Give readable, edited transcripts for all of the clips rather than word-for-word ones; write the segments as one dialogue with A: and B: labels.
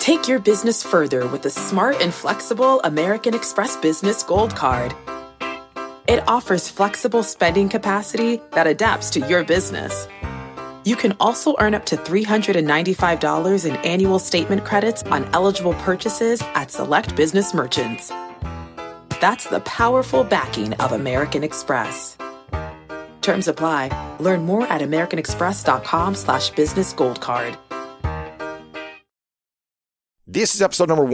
A: Take your business further with the smart and flexible American Express Business Gold Card. It offers flexible spending capacity that adapts to your business. You can also earn up to $395 in annual statement credits on eligible purchases at select business merchants. That's the powerful backing of American Express. Terms apply. Learn more at americanexpress.com/businessgoldcard.
B: This is episode number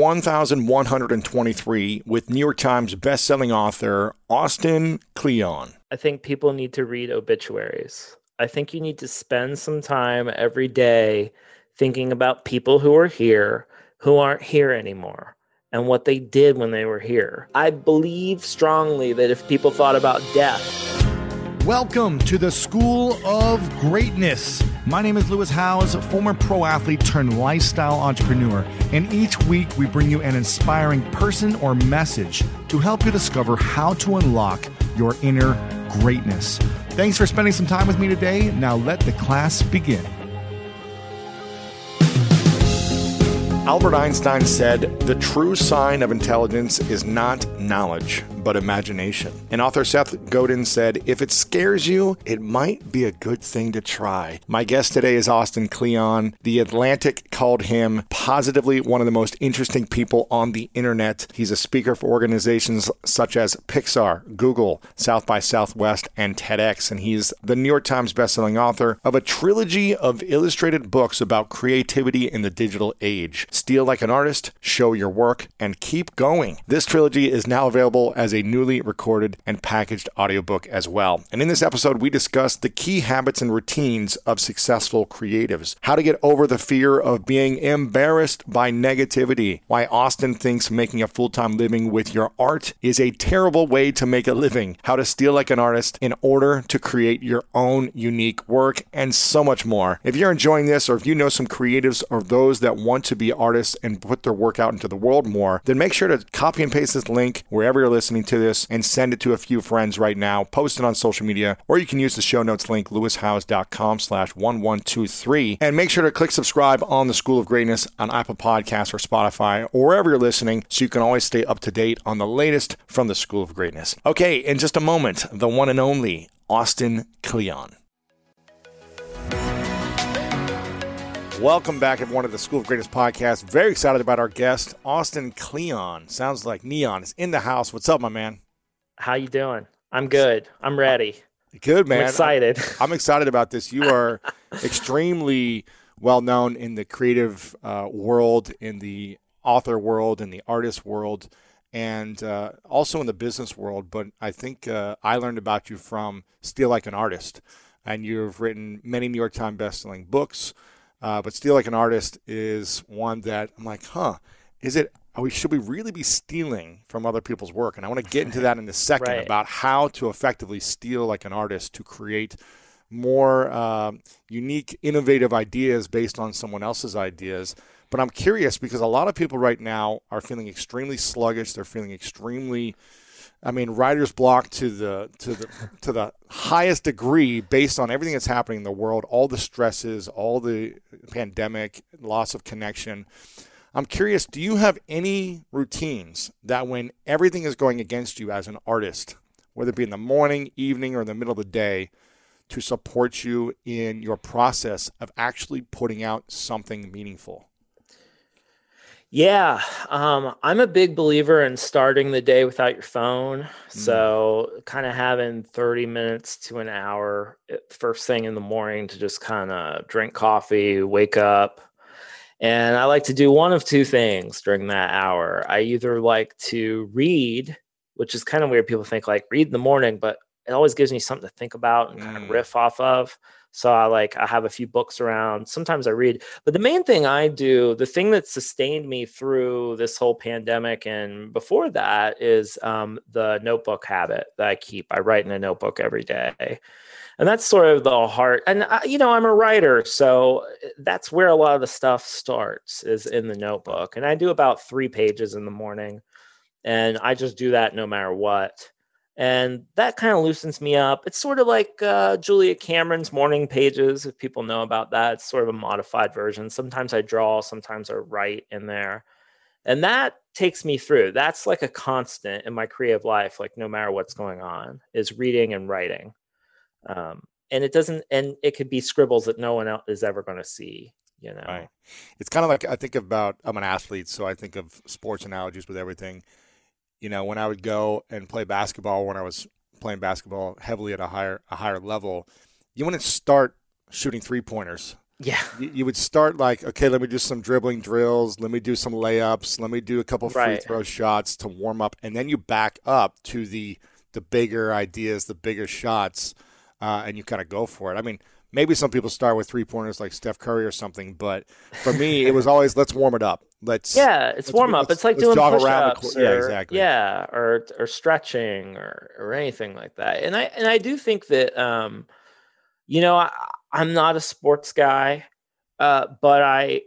B: 1123 with New York Times bestselling author Austin Kleon.
C: I think people need to read obituaries. I think you need to spend some time every day thinking about people who are here, who aren't here anymore, and what they did when they were here. I believe strongly that if people thought about death.
D: Welcome to the School of Greatness. My name is Lewis Howes, former pro athlete turned lifestyle entrepreneur, and each week we bring you an inspiring person or message to help you discover how to unlock your inner greatness. Thanks for spending some time with me today. Now let the class begin.
B: Albert Einstein said, "The true sign of intelligence is not knowledge, but imagination." And author Seth Godin said, "If it scares you, it might be a good thing to try." My guest today is Austin Kleon. The Atlantic called him positively one of the most interesting people on the internet. He's a speaker for organizations such as Pixar, Google, South by Southwest, and TEDx. And he's the New York Times bestselling author of a trilogy of illustrated books about creativity in the digital age. Steal Like an Artist, Show Your Work, and Keep Going. This trilogy is now available as a newly recorded and packaged audiobook as well. And in this episode, we discuss the key habits and routines of successful creatives, how to get over the fear of being embarrassed by negativity, why Austin thinks making a full-time living with your art is a terrible way to make a living, how to steal like an artist in order to create your own unique work, and so much more. If you're enjoying this, or if you know some creatives or those that want to be artists and put their work out into the world more, then make sure to copy and paste this link wherever you're listening to this and send it to a few friends right now. Post it on social media, or you can use the show notes link, lewishowes.com/1123. And make sure to click subscribe on the School of Greatness on Apple Podcasts or Spotify, or wherever you're listening, so you can always stay up to date on the latest from the School of Greatness. Okay, in just a moment, the one and only Austin Kleon. Welcome back, everyone, to the School of Greatness podcast. Very excited about our guest, Austin Kleon. Sounds like neon is in the house. What's up, my man?
C: How you doing? I'm good. I'm ready.
B: Good, man.
C: I'm excited.
B: I'm excited about this. You are extremely well known in the creative world, in the author world, in the artist world, and also in the business world. But I think I learned about you from Steal Like an Artist, and you've written many New York Times bestselling books. But Steal Like an Artist is one that I'm like, should we really be stealing from other people's work? And I want to get into that in a second, right, about how to effectively steal like an artist to create more unique, innovative ideas based on someone else's ideas. But I'm curious because a lot of people right now are feeling extremely sluggish. They're feeling extremely, writer's block to the highest degree based on everything that's happening in the world, all the stresses, all the pandemic, loss of connection. I'm curious, do you have any routines that when everything is going against you as an artist, whether it be in the morning, evening, or in the middle of the day, to support you in your process of actually putting out something meaningful?
C: Yeah, I'm a big believer in starting the day without your phone. So kind of having 30 minutes to an hour first thing in the morning to just kind of drink coffee, wake up. And I like to do one of two things during that hour. I either like to read, which is kind of weird. People think like read in the morning, but it always gives me something to think about and kind of riff off of. So I have a few books around. Sometimes I read, but the main thing I do, the thing that sustained me through this whole pandemic and before that is the notebook habit that I keep. I write in a notebook every day. And that's sort of the heart. And, I'm a writer, so that's where a lot of the stuff starts is in the notebook. And I do about 3 pages in the morning, and I just do that no matter what. And that kind of loosens me up. It's sort of like Julia Cameron's Morning Pages, if people know about that. It's sort of a modified version. Sometimes I draw, sometimes I write in there. And that takes me through. That's like a constant in my creative life, like no matter what's going on, is reading and writing. And it could be scribbles that no one else is ever going to see, you know?
B: Right. It's kind of like, I'm an athlete, so I think of sports analogies with everything. You know, when I would go and play basketball, when I was playing basketball heavily at a higher level, you wouldn't start shooting 3-pointers.
C: Yeah.
B: You would start like, okay, let me do some dribbling drills. Let me do some layups. Let me do a couple free throw shots to warm up. And then you back up to the bigger ideas, the bigger shots, and you kind of go for it. I mean, maybe some people start with 3-pointers like Steph Curry or something, but for me, it was always, let's warm it up. Let's
C: warm up. It's like doing push-ups,
B: exactly.
C: or stretching or anything like that. And I do think that you know, I'm not a sports guy, but I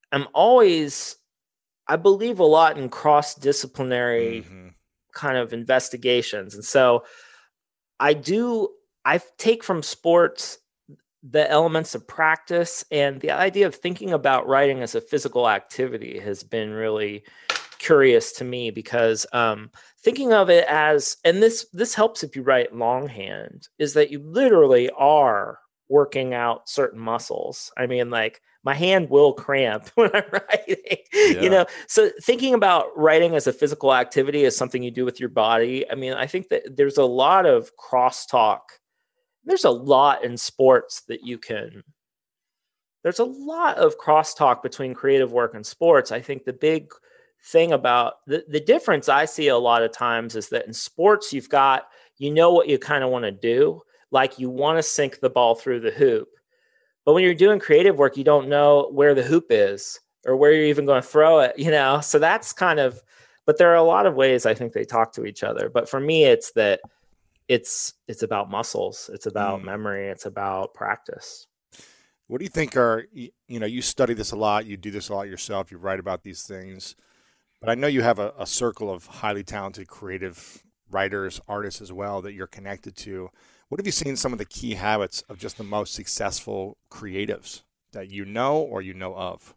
C: believe a lot in cross-disciplinary kind of investigations, and so I take from sports the elements of practice, and the idea of thinking about writing as a physical activity has been really curious to me, because thinking of it as, and this helps if you write longhand, is that you literally are working out certain muscles. I mean, like my hand will cramp when I'm writing, you know? So thinking about writing as a physical activity is something you do with your body. I mean, I think that there's a lot of crosstalk. There's a lot in sports there's a lot of crosstalk between creative work and sports. I think the big thing about the difference I see a lot of times is that in sports, you've got, you know, what you kind of want to do. Like you want to sink the ball through the hoop. But when you're doing creative work, you don't know where the hoop is or where you're even going to throw it, you know? So that's kind of, but there are a lot of ways I think they talk to each other. But for me, it's that it's about muscles. It's about memory. It's about practice.
B: What do you think you study this a lot, you do this a lot yourself, you write about these things, but I know you have a circle of highly talented creative writers, artists as well that you're connected to. What have you seen some of the key habits of just the most successful creatives that you know or you know of?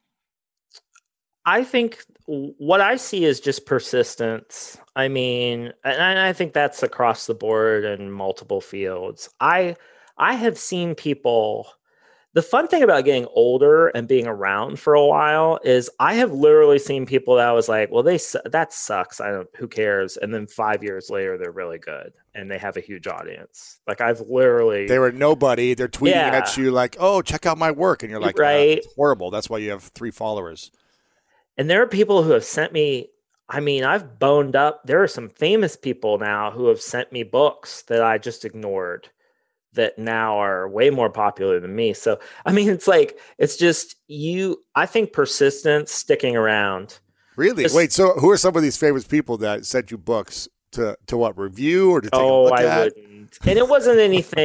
C: I think what I see is just persistence. I mean, and I think that's across the board in multiple fields. I have seen people. The fun thing about getting older and being around for a while is I have literally seen people that I was like, well, that sucks. Who cares? And then 5 years later, they're really good and they have a huge audience. Like they were
B: nobody. They're tweeting at you like, oh, check out my work. And you're like,
C: right.
B: It's horrible. That's why you have 3 followers.
C: And there are people who have sent me, I mean, I've boned up. There are some famous people now who have sent me books that I just ignored that now are way more popular than me. So, I mean, it's just I think persistence, sticking around.
B: Really? Wait, so who are some of these famous people that sent you books to what, review or to take a look at?
C: I wouldn't. And it wasn't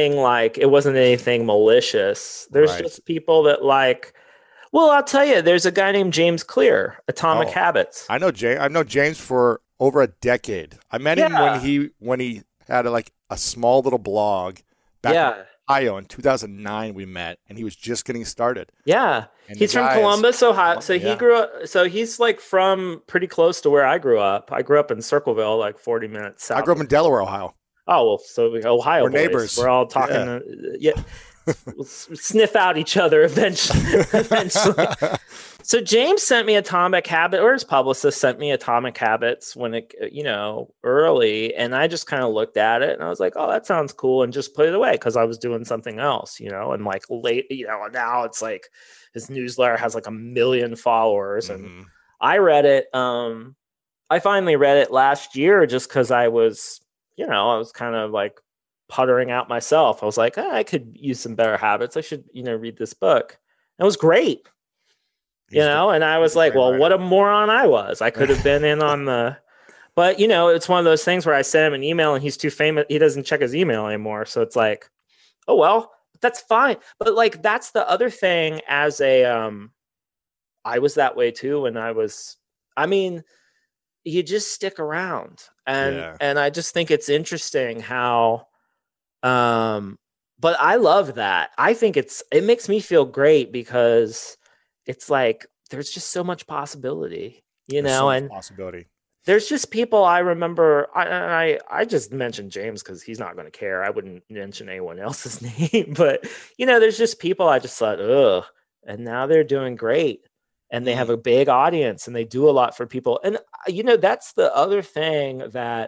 C: anything malicious. There's just people that well, I'll tell you, there's a guy named James Clear, Atomic Habits.
B: I know James for over a decade. I met him when he had a small little blog back in Ohio in 2009. We met, and he was just getting started.
C: Yeah, and he's from Columbus, Ohio. So he grew up. So he's from pretty close to where I grew up. I grew up in Circleville, 40 minutes south.
B: I grew up in Delaware, Ohio.
C: Oh well, so Ohio
B: we're
C: boys.
B: Neighbors.
C: We're all talking. We'll sniff out each other eventually. So James sent me Atomic Habits, or his publicist sent me Atomic Habits when it, early. And I just kind of looked at it and I was like, oh, that sounds cool. And just put it away because I was doing something else, and late, now it's like his newsletter has 1 million followers. And I read it. I finally read it last year just because I was kind of puttering out myself. I was like, I could use some better habits. I should, read this book. It was great. And I was like, well, what a moron I was. I could have been in on but it's one of those things where I sent him an email and he's too famous. He doesn't check his email anymore. So it's like, oh, well, that's fine. But that's the other thing I was that way too. When you just stick around. And
B: Yeah.
C: and I just think it's interesting how but I love that. I think it makes me feel great because it's like there's just so much possibility,
B: There's so much
C: and
B: possibility.
C: there's just people I remember. I just mentioned James because he's not going to care. I wouldn't mention anyone else's name, but there's just people I just thought, ugh, and now they're doing great, and they have a big audience, and they do a lot for people. And that's the other thing that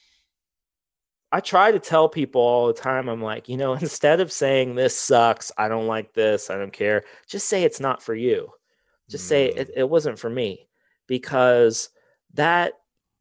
C: I try to tell people all the time. I'm like, instead of saying this sucks, I don't like this, I don't care, just say it's not for you. Just say it wasn't for me, because that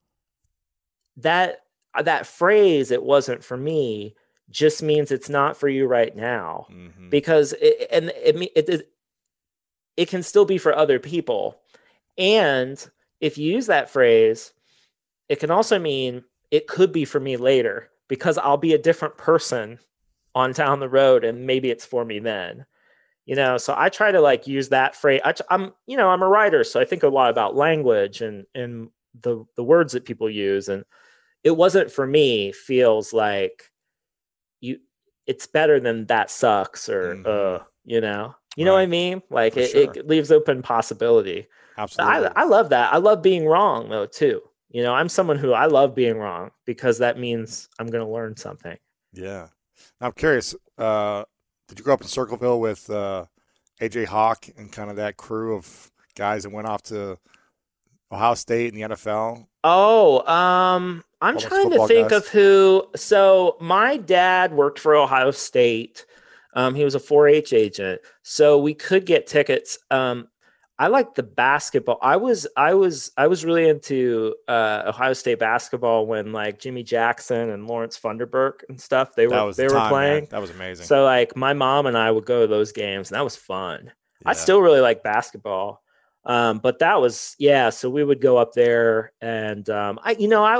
C: phrase, it wasn't for me, just means it's not for you right now, because it can still be for other people. And if you use that phrase, it can also mean it could be for me later, because I'll be a different person on down the road, and maybe it's for me then. So I try to use that phrase. I'm a writer, so I think a lot about language and the words that people use, and it wasn't for me feels like it's better than that sucks, or you know what I mean? It leaves open possibility.
B: Absolutely.
C: I love that. I love being wrong though too. I'm someone who I love being wrong, because that means I'm going to learn something.
B: Yeah. I'm curious, did you grow up in Circleville with AJ Hawk and kind of that crew of guys that went off to Ohio State and the NFL?
C: Oh, I'm trying to think of who. So my dad worked for Ohio State. He was a 4-H agent, so we could get tickets. I like the basketball. I was really into Ohio State basketball when Jimmy Jackson and Lawrence Funderburk and stuff they were playing.
B: Man. That was amazing.
C: So my mom and I would go to those games, and that was fun. Yeah. I still really like basketball. But that was, so we would go up there, and I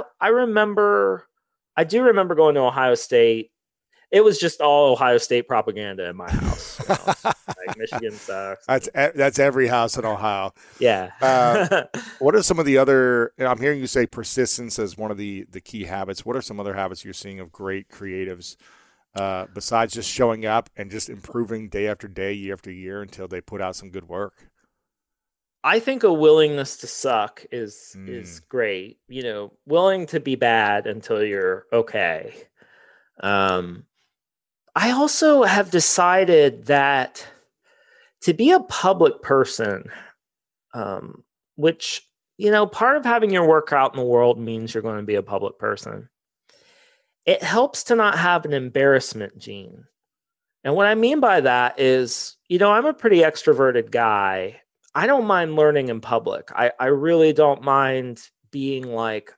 C: do remember going to Ohio State. It was just all Ohio State propaganda in my house. Michigan sucks.
B: That's every house in Ohio.
C: Yeah.
B: What are some of the other? I'm hearing you say persistence as one of the key habits. What are some other habits you're seeing of great creatives besides just showing up and just improving day after day, year after year until they put out some good work?
C: I think a willingness to suck is great. Willing to be bad until you're okay. I also have decided that to be a public person, which, part of having your work out in the world means you're going to be a public person. It helps to not have an embarrassment gene. And what I mean by that is, I'm a pretty extroverted guy. I don't mind learning in public. I really don't mind being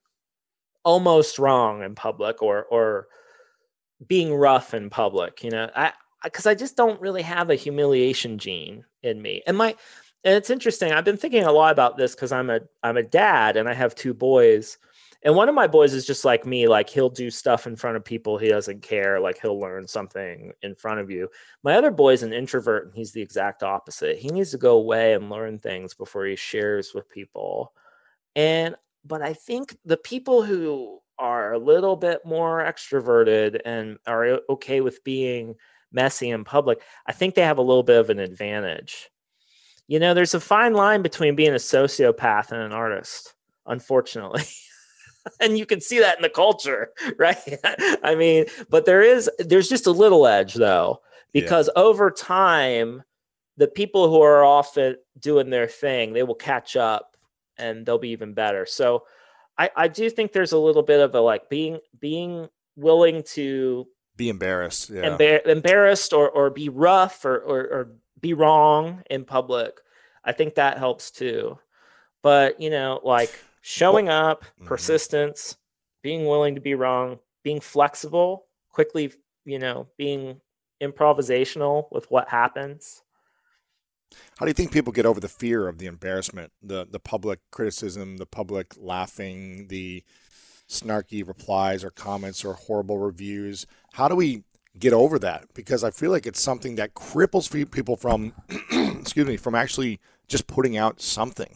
C: almost wrong in public or being rough in public, because I just don't really have a humiliation gene in me. And it's interesting. I've been thinking a lot about this because I'm a dad and I have 2 boys. And one of my boys is just like me. He'll do stuff in front of people. He doesn't care. He'll learn something in front of you. My other boy's an introvert, and he's the exact opposite. He needs to go away and learn things before he shares with people. But I think the people who are a little bit more extroverted and are okay with being messy in public, I think they have a little bit of an advantage. There's a fine line between being a sociopath and an artist, unfortunately. And you can see that in the culture, right? I mean, but there's just a little edge though, because over time, the people who are often doing their thing, they will catch up and they'll be even better. So I do think there's a little bit of a being willing to
B: be embarrassed,
C: embarrassed or be rough or be wrong in public. I think that helps too. But showing up, persistence, being willing to be wrong, being flexible, quickly, being improvisational with what happens.
B: How do you think people get over the fear of the embarrassment, the public criticism, the public laughing, the snarky replies or comments or horrible reviews? How do we get over that? Because I feel like it's something that cripples people from, from actually just putting out something.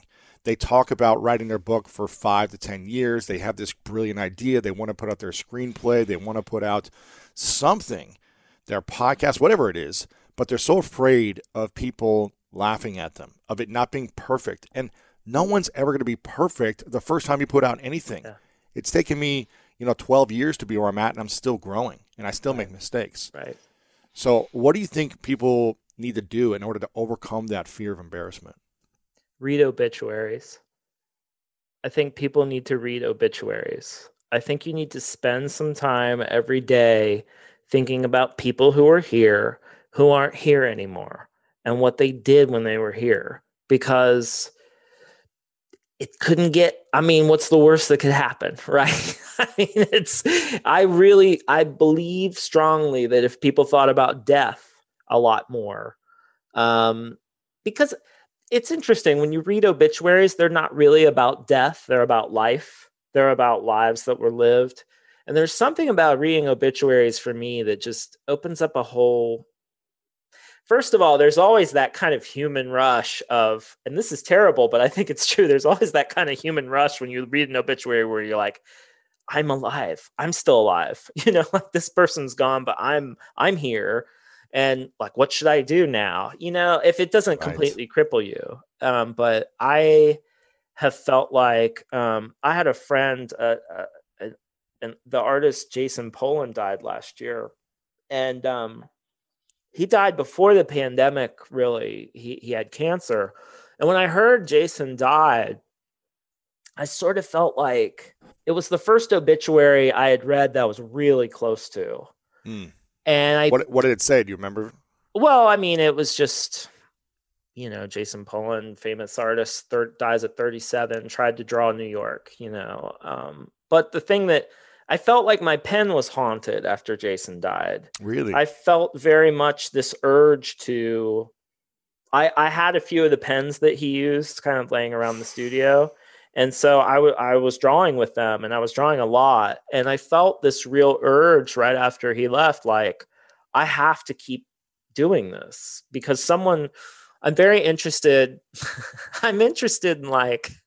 B: They talk about writing their book for 5 to 10 years. They have this brilliant idea. They want to put out their screenplay. They want to put out something, their podcast, whatever it is, but they're so afraid of people laughing at them, of it not being perfect. And no one's ever going to be perfect the first time you put out anything. Yeah. It's taken me, 12 years to be where I'm at, and I'm still growing, and I still make mistakes.
C: Right.
B: So what do you think people need to do in order to overcome that fear of embarrassment?
C: Read obituaries. I think people need to read obituaries. I think you need to spend some time every day thinking about people who are here, who aren't here anymore, and what they did when they were here. Because it couldn't get, what's the worst that could happen, right? I believe strongly that if people thought about death a lot more, because it's interesting, when you read obituaries, they're not really about death, they're about life. They're about lives that were lived. And there's something about reading obituaries for me that just opens up a whole... First of all, there's always that kind of human rush of, and this is terrible, but I think it's true. There's always that kind of human rush when you read an obituary where you're like, I'm alive. I'm still alive. Like this person's gone, but I'm here. And like, what should I do now? If it doesn't completely cripple you. But I have felt like I had a friend, and the artist Jason Poland died last year. And he died before the pandemic, really. He had cancer. And when I heard Jason died, I sort of felt like it was the first obituary I had read that was really close to. And
B: what did it say? Do you remember?
C: Well, it was just, Jason Poland, famous artist, dies at 37, tried to draw New York, But the thing that I felt like my pen was haunted after Jason died.
B: Really?
C: I felt very much this urge to... I had a few of the pens that he used kind of laying around the studio. And so I was drawing with them, and I was drawing a lot. And I felt this real urge right after he left, like, I have to keep doing this because I'm very interested. I'm interested in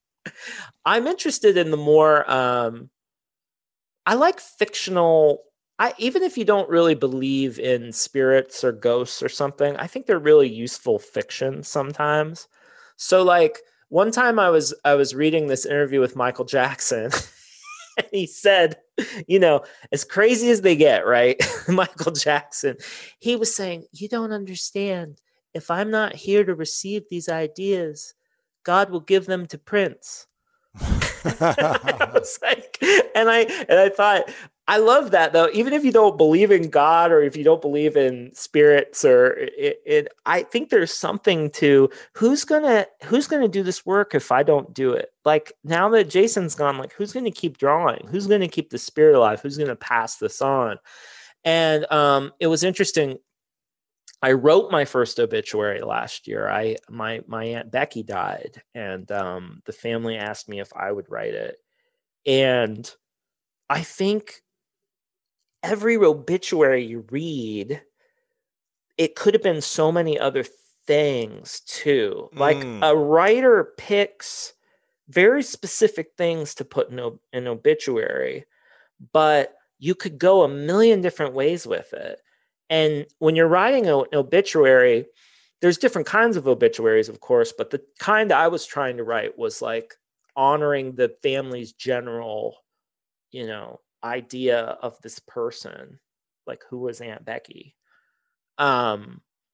C: the more... I like fictional, even if you don't really believe in spirits or ghosts or something, I think they're really useful fiction sometimes. So like one time I was reading this interview with Michael Jackson and he said, as crazy as they get, right? Michael Jackson, he was saying, you don't understand. If I'm not here to receive these ideas, God will give them to Prince. I was like, and I thought, I love that though. Even if you don't believe in God or if you don't believe in spirits I think there's something to who's gonna do this work if I don't do it. Like now that Jason's gone, like who's gonna keep drawing? Who's gonna keep the spirit alive? Who's gonna pass this on? And it was interesting. I wrote my first obituary last year. My Aunt Becky died, and the family asked me if I would write it. And I think every obituary you read, it could have been so many other things too. Like a writer picks very specific things to put in an obituary, but you could go a million different ways with it. And when you're writing an obituary, there's different kinds of obituaries, of course, but the kind I was trying to write was like honoring the family's general, idea of this person, like who was Aunt Becky. But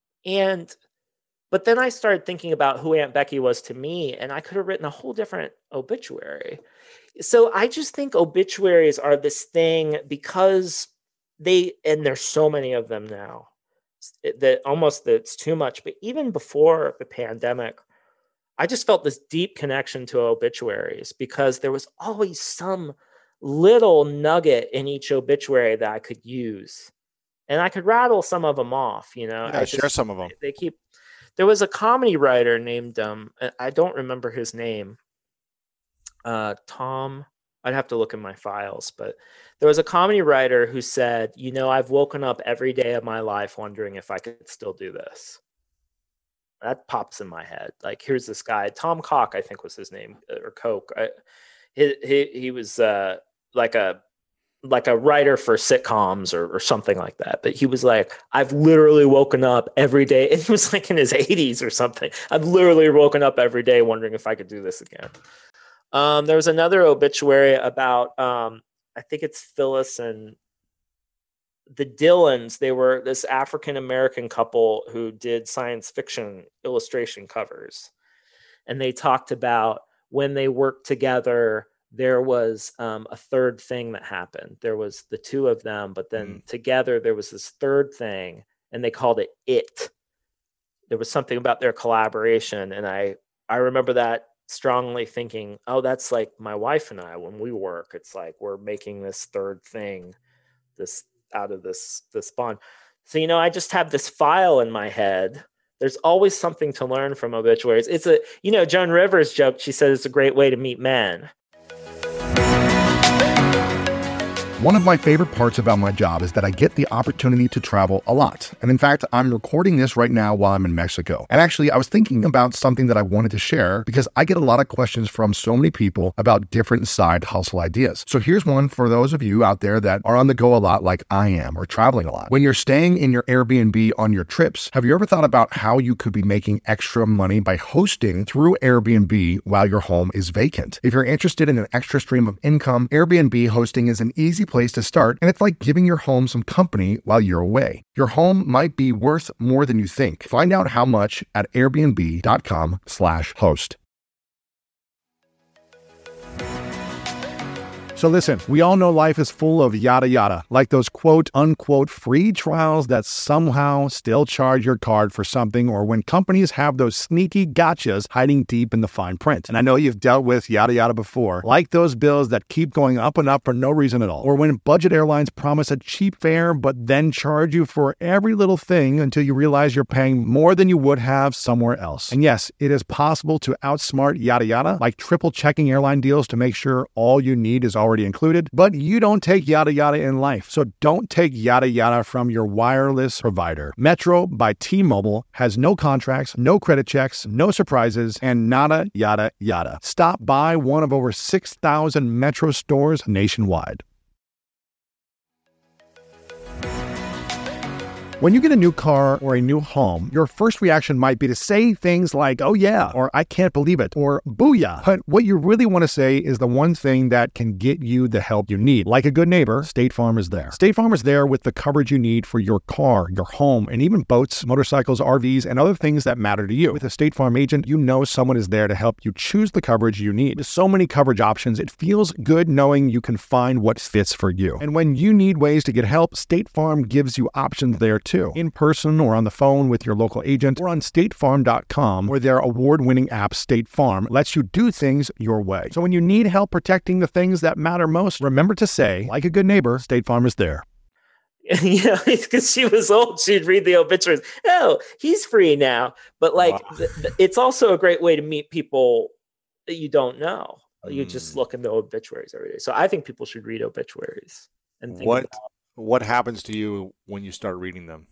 C: then I started thinking about who Aunt Becky was to me, and I could have written a whole different obituary. So I just think obituaries are this thing because there's so many of them now that it's too much. But even before the pandemic, I just felt this deep connection to obituaries because there was always some little nugget in each obituary that I could use, and I could rattle some of them off.
B: Share some of them.
C: There was a comedy writer named I don't remember his name. Tom. I'd have to look in my files, but there was a comedy writer who said, I've woken up every day of my life wondering if I could still do this. that pops in my head. Like, here's this guy, Tom Cock, I think was his name, or Coke. He was like a writer for sitcoms or something like that. But he was like, I've literally woken up every day. And he was like in his 80s or something. I've literally woken up every day wondering if I could do this again. There was another obituary about, I think it's Phyllis and the Dillons. They were this African-American couple who did science fiction illustration covers. And they talked about when they worked together, there was a third thing that happened. There was the two of them, but then together there was this third thing, and they called it It. There was something about their collaboration. And I remember that strongly thinking, oh, that's like my wife and I, when we work, it's like we're making this third thing, this out of this bond. So, I just have this file in my head. There's always something to learn from obituaries. It's Joan Rivers joked, she said it's a great way to meet men.
D: One of my favorite parts about my job is that I get the opportunity to travel a lot. And in fact, I'm recording this right now while I'm in Mexico. And actually, I was thinking about something that I wanted to share because I get a lot of questions from so many people about different side hustle ideas. So here's one for those of you out there that are on the go a lot like I am, or traveling a lot. When you're staying in your Airbnb on your trips, have you ever thought about how you could be making extra money by hosting through Airbnb while your home is vacant? If you're interested in an extra stream of income, Airbnb hosting is an easy place to start, and it's like giving your home some company while you're away. Your home might be worth more than you think. Find out how much at airbnb.com/host. So listen, we all know life is full of yada yada, like those quote unquote free trials that somehow still charge your card for something, or when companies have those sneaky gotchas hiding deep in the fine print. And I know you've dealt with yada yada before, like those bills that keep going up and up for no reason at all, or when budget airlines promise a cheap fare but then charge you for every little thing until you realize you're paying more than you would have somewhere else. And yes, it is possible to outsmart yada yada, like triple checking airline deals to make sure all you need is already included, but you don't take yada yada in life. So don't take yada yada from your wireless provider. Metro by T-Mobile has no contracts, no credit checks, no surprises, and nada yada yada. Stop by one of over 6,000 Metro stores nationwide. When you get a new car or a new home, your first reaction might be to say things like, oh yeah, or I can't believe it, or booyah. But what you really want to say is the one thing that can get you the help you need. Like a good neighbor, State Farm is there. State Farm is there with the coverage you need for your car, your home, and even boats, motorcycles, RVs, and other things that matter to you. With a State Farm agent, you know someone is there to help you choose the coverage you need. With so many coverage options, it feels good knowing you can find what fits for you. And when you need ways to get help, State Farm gives you options there too. In person or on the phone with your local agent, or on statefarm.com, where their award-winning app State Farm lets you do things your way. So when you need help protecting the things that matter most, remember to say, like a good neighbor, State Farm is there.
C: Because she was old, she'd read the obituaries. Oh, he's free now. But it's also a great way to meet people that you don't know. You just look in the obituaries every day. So I think people should read obituaries and think about
B: what happens to you when you start reading them?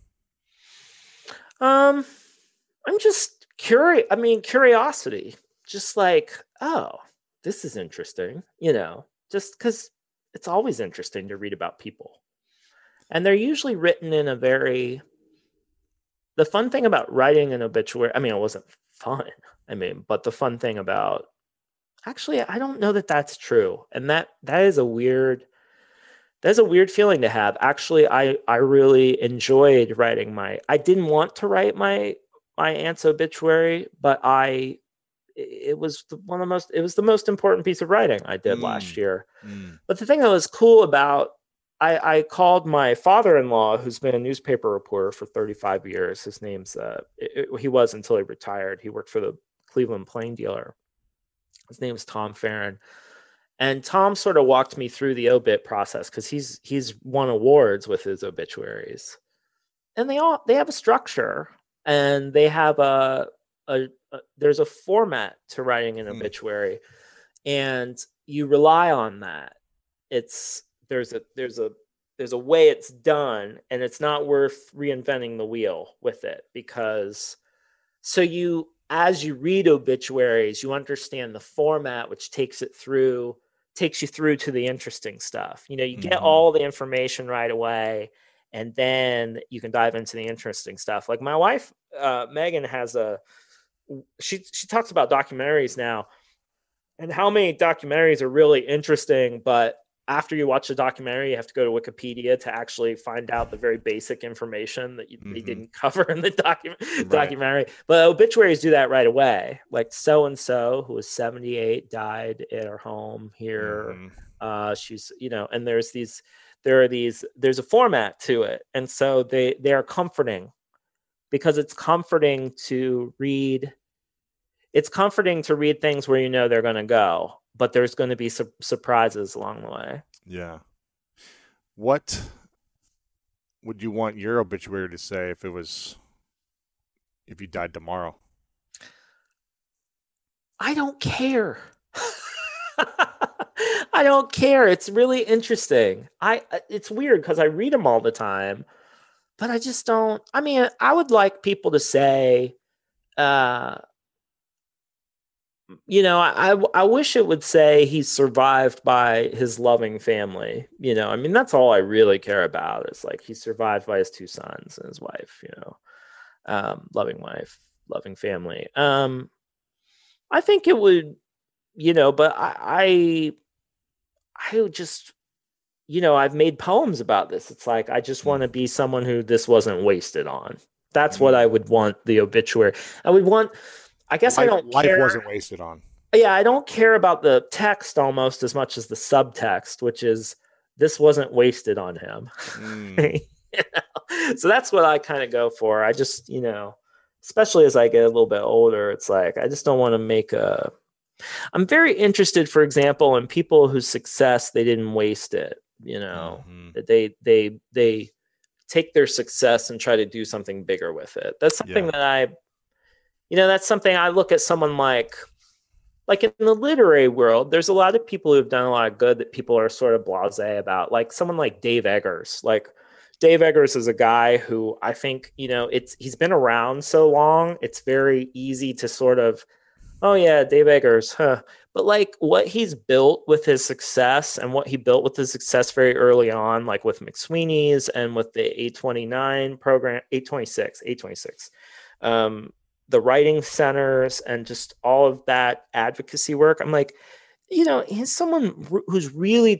C: I'm just curious. I mean, curiosity, just like, oh, this is interesting, just because it's always interesting to read about people. And they're usually written in the fun thing about writing an obituary, I mean, it wasn't fun. But the fun thing about, actually, I don't know that that's true. And that is a weird feeling to have. Actually, I really enjoyed writing I didn't want to write my aunt's obituary, but it was the most important piece of writing I did last year. But the thing that was cool about, I called my father-in-law, who's been a newspaper reporter for 35 years. His name's, he was until he retired. He worked for the Cleveland Plain Dealer. His name is Tom Farron. And Tom sort of walked me through the obit process because he's won awards with his obituaries, and they have a structure, and they have there's a format to writing an obituary, and you rely on that. There's a way it's done, and it's not worth reinventing the wheel with it, because So as you read obituaries, you understand the format, which takes you through to the interesting stuff. You get all the information right away, and then you can dive into the interesting stuff. Like my wife, Megan, she talks about documentaries now, and how many documentaries are really interesting, but after you watch the documentary, you have to go to Wikipedia to actually find out the very basic information that they didn't cover in the documentary. But obituaries do that right away. Like so-and-so, who was 78, died at her home here. She's, and there's a format to it. And so they are comforting, because it's comforting to read. It's comforting to read things where they're going to go, but there's going to be surprises along the way.
B: Yeah. What would you want your obituary to say if you died tomorrow?
C: I don't care. I don't care. It's really interesting. It's weird because I read them all the time, but I just don't. I mean, I would like people to say, I wish it would say he's survived by his loving family. I mean, that's all I really care about. It's like he's survived by his 2 sons and his wife, loving wife, loving family. I think it would, but I would just, I've made poems about this. It's like, I just want to be someone who this wasn't wasted on. That's what I would want the obituary. I guess I don't care.
B: Life wasn't wasted on.
C: Yeah, I don't care about the text almost as much as the subtext, which is this wasn't wasted on him. So that's what I kind of go for. I just, especially as I get a little bit older, it's like I just don't want to I'm very interested, for example, in people whose success, they didn't waste it. They take their success and try to do something bigger with it. That's something that that's something I look at someone like in the literary world, there's a lot of people who've done a lot of good that people are sort of blasé about, like someone like Dave Eggers. Like Dave Eggers is a guy who I think, he's been around so long. It's very easy to sort of, oh yeah, Dave Eggers, huh? But like what he's built with his success and what he built with his success very early on, like with McSweeney's and with the 829 program, 826, the writing centers and just all of that advocacy work. I'm like, he's someone who's really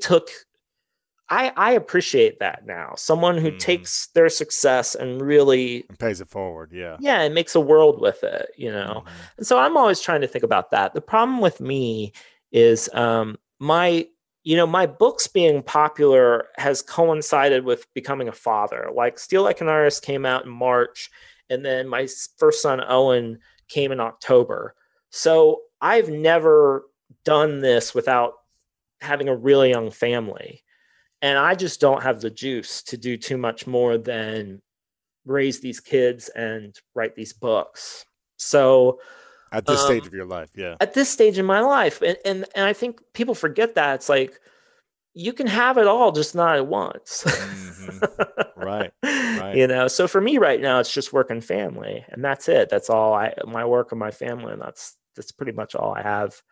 C: I appreciate that now. Someone who takes their success and really
B: pays it forward. Yeah.
C: Yeah. And makes a world with it, And so I'm always trying to think about that. The problem with me is, my books being popular has coincided with becoming a father. Like Steal Like an Artist came out in March, and then my first son, Owen, came in October. So I've never done this without having a really young family. And I just don't have the juice to do too much more than raise these kids and write these books. So
B: at this stage of your life, yeah.
C: At this stage in my life. And I think people forget that. It's like, you can have it all, just not at once.
B: Right.
C: So for me right now, it's just work and family, and that's it. That's all my work and my family. And that's pretty much all I have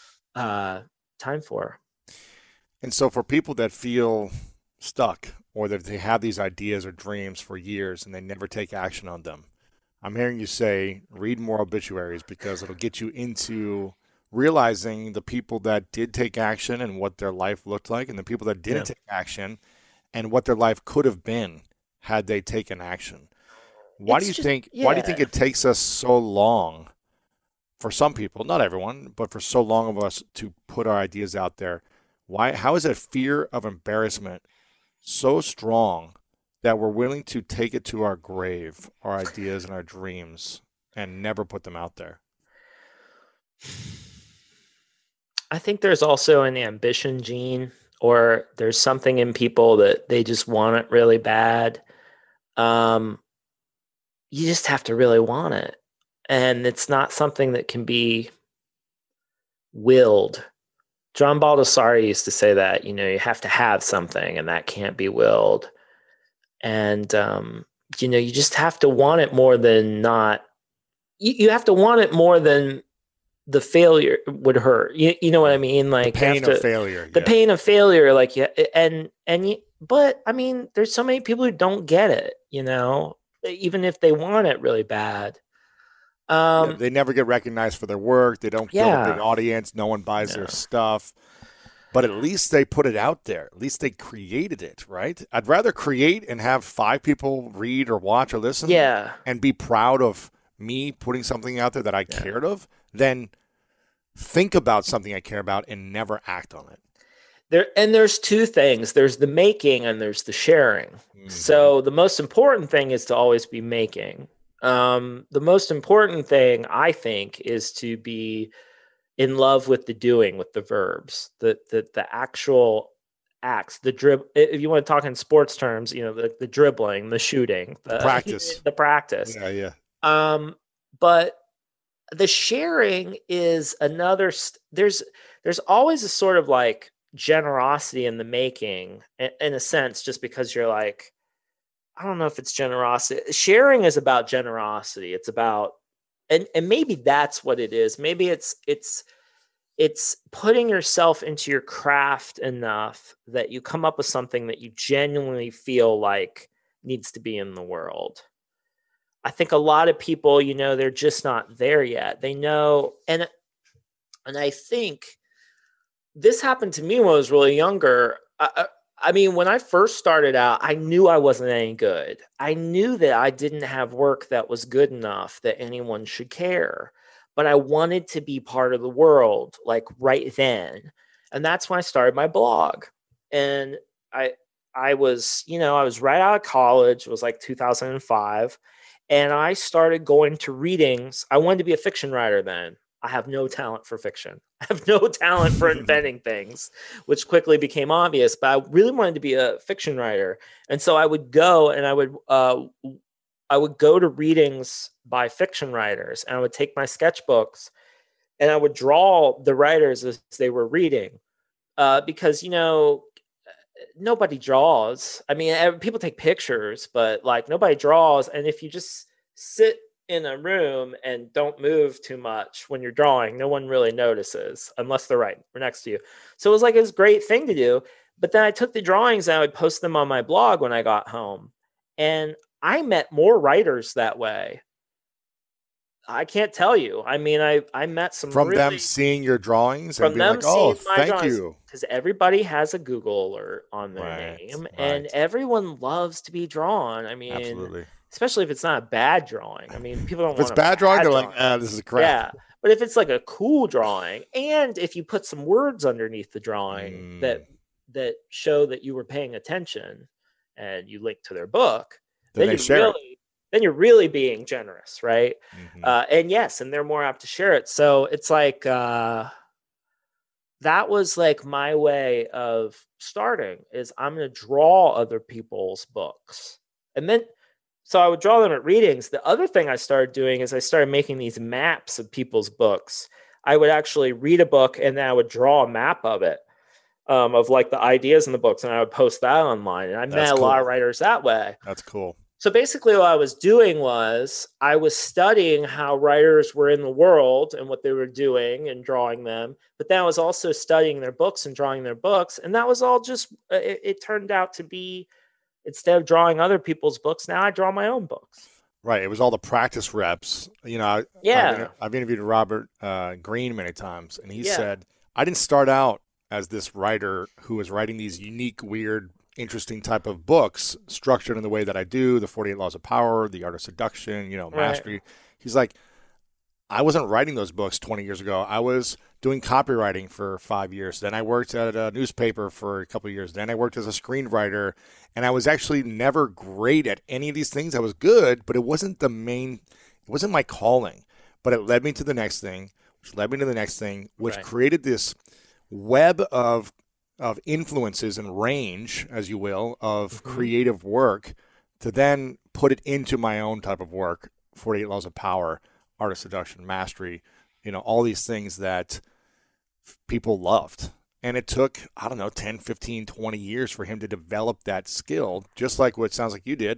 C: time for.
B: And so for people that feel stuck, or that they have these ideas or dreams for years and they never take action on them, I'm hearing you say, read more obituaries, because it'll get you into realizing the people that did take action and what their life looked like, and the people that didn't take action and what their life could have been had they taken action. Why do you think it takes us so long, for some people, not everyone, but for so long of us, to put our ideas out there? How is that fear of embarrassment so strong that we're willing to take it to our grave, our ideas and our dreams, and never put them out there?
C: I think there's also an ambition gene, or there's something in people that they just want it really bad. You just have to really want it. And it's not something that can be willed. John Baldessari used to say that, you have to have something, and that can't be willed. And, you just have to want it more than not. you have to want it more than the failure would hurt. You know what I mean? Like
B: the pain of failure.
C: The pain of failure, like, yeah, but I mean, there's so many people who don't get it, even if they want it really bad.
B: They never get recognized for their work. They don't build a big audience. No one buys their stuff. But at least they put it out there. At least they created it, right? I'd rather create and have 5 people read or watch or listen and be proud of me putting something out there that I cared of than think about something I care about and never act on it.
C: There's 2 things. There's the making and there's the sharing. Mm-hmm. So the most important thing is to always be making. The most important thing, I think, is to be in love with the doing, with the verbs, the actual acts, the dribble. If you want to talk in sports terms, the dribbling, the shooting, the practice, the practice.
B: Yeah.
C: But the sharing is another. There's always a sort of like generosity in the making, in a sense, just because you're like, I don't know if it's generosity. Sharing is about generosity. It's about, and maybe that's what it is. Maybe it's putting yourself into your craft enough that you come up with something that you genuinely feel like needs to be in the world. I think a lot of people, they're just not there yet. They know, and I think this happened to me when I was really younger. I mean, when I first started out, I knew I wasn't any good. I knew that I didn't have work that was good enough that anyone should care. But I wanted to be part of the world, like right then. And that's when I started my blog. And I was right out of college. It was like 2005. And I started going to readings. I wanted to be a fiction writer then. I have no talent for fiction. I have no talent for inventing things, which quickly became obvious. But I really wanted to be a fiction writer, and so I would go and I would go to readings by fiction writers, and I would take my sketchbooks, and I would draw the writers as they were reading, because nobody draws. I mean, people take pictures, but like nobody draws. And if you just sit in a room and don't move too much when you're drawing, no one really notices unless they're right next to you. So it was like this great thing to do. But then I took the drawings and I would post them on my blog when I got home. And I met more writers that way. I can't tell you. I mean, I met some
B: from them seeing your drawings and being like, oh, thank you.
C: Because everybody has a Google alert on their name, and everyone loves to be drawn. I mean,
B: absolutely.
C: Especially if it's not a bad drawing. I mean, people don't want.
B: If it's bad drawing, they're like, this is crap.
C: Yeah, but if it's like a cool drawing, and if you put some words underneath the drawing that show that you were paying attention, and you link to their book, then you're really being generous, right? Mm-hmm. And they're more apt to share it. So it's like that was like my way of starting. Is I'm going to draw other people's books, and then. So I would draw them at readings. The other thing I started doing is I started making these maps of people's books. I would actually read a book and then I would draw a map of it, of like the ideas in the books, and I would post that online. And I met a lot of writers that way.
B: That's cool.
C: So basically what I was doing was I was studying how writers were in the world and what they were doing and drawing them. But then I was also studying their books and drawing their books. And that was all just, it turned out to be, instead of drawing other people's books, now I draw my own books.
B: Right. It was all the practice reps. I've interviewed Robert Greene many times, and he said, I didn't start out as this writer who was writing these unique, weird, interesting type of books structured in the way that I do, the 48 Laws of Power, The Art of Seduction, Mastery. He's like, I wasn't writing those books 20 years ago. I was doing copywriting for 5 years. Then I worked at a newspaper for a couple of years. Then I worked as a screenwriter, and I was actually never great at any of these things. I was good, but it wasn't my calling. But it led me to the next thing, which led me to the next thing, which created this web of influences and range, as you will, of creative work to then put it into my own type of work, 48 Laws of Power, Art of Seduction, Mastery, all these things that people loved. And it took, 10, 15, 20 years for him to develop that skill, just like what sounds like you did.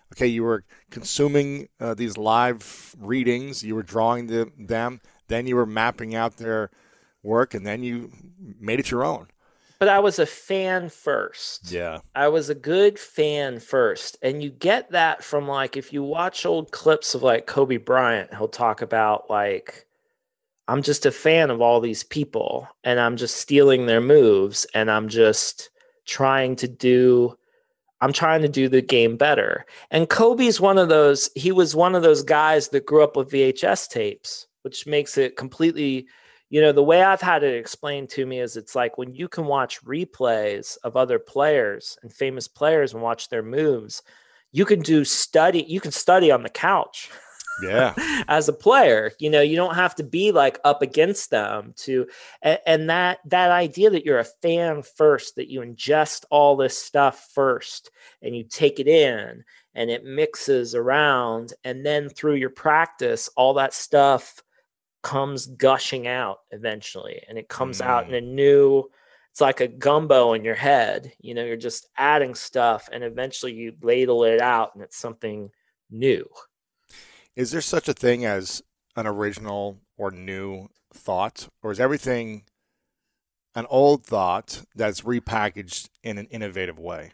B: Okay, you were consuming these live readings. You were drawing them. Then you were mapping out their work, and then you made it your own.
C: But I was a fan first.
B: Yeah.
C: I was a good fan first. And you get that from, like, if you watch old clips of like Kobe Bryant, he'll talk about like, I'm just a fan of all these people and I'm just stealing their moves and I'm trying to do the game better. And Kobe's he was one of those guys that grew up with VHS tapes, which makes it completely, the way I've had it explained to me is it's like when you can watch replays of other players and famous players and watch their moves, you can study on the couch.
B: Yeah.
C: As a player, you don't have to be like up against them and that idea that you're a fan first, that you ingest all this stuff first and you take it in and it mixes around. And then through your practice, all that stuff comes gushing out eventually. And it comes out in it's like a gumbo in your head, you're just adding stuff and eventually you ladle it out and it's something new.
B: Is there such a thing as an original or new thought, or is everything an old thought that's repackaged in an innovative way?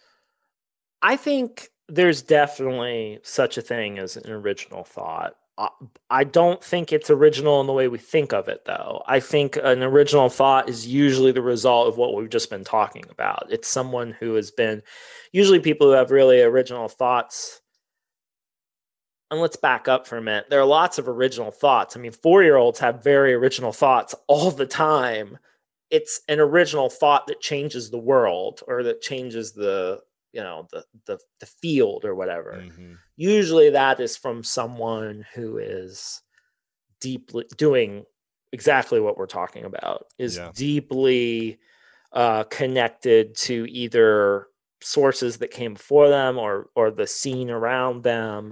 C: I think there's definitely such a thing as an original thought. I don't think it's original in the way we think of it, though. I think an original thought is usually the result of what we've just been talking about. It's someone who has been, usually people who have really original thoughts. And let's back up for a minute. There are lots of original thoughts. I mean, 4-year-olds have very original thoughts all the time. It's an original thought that changes the world or that changes the field or whatever. Mm-hmm. Usually that is from someone who is deeply doing exactly what we're talking about, is deeply connected to either sources that came before them or the scene around them.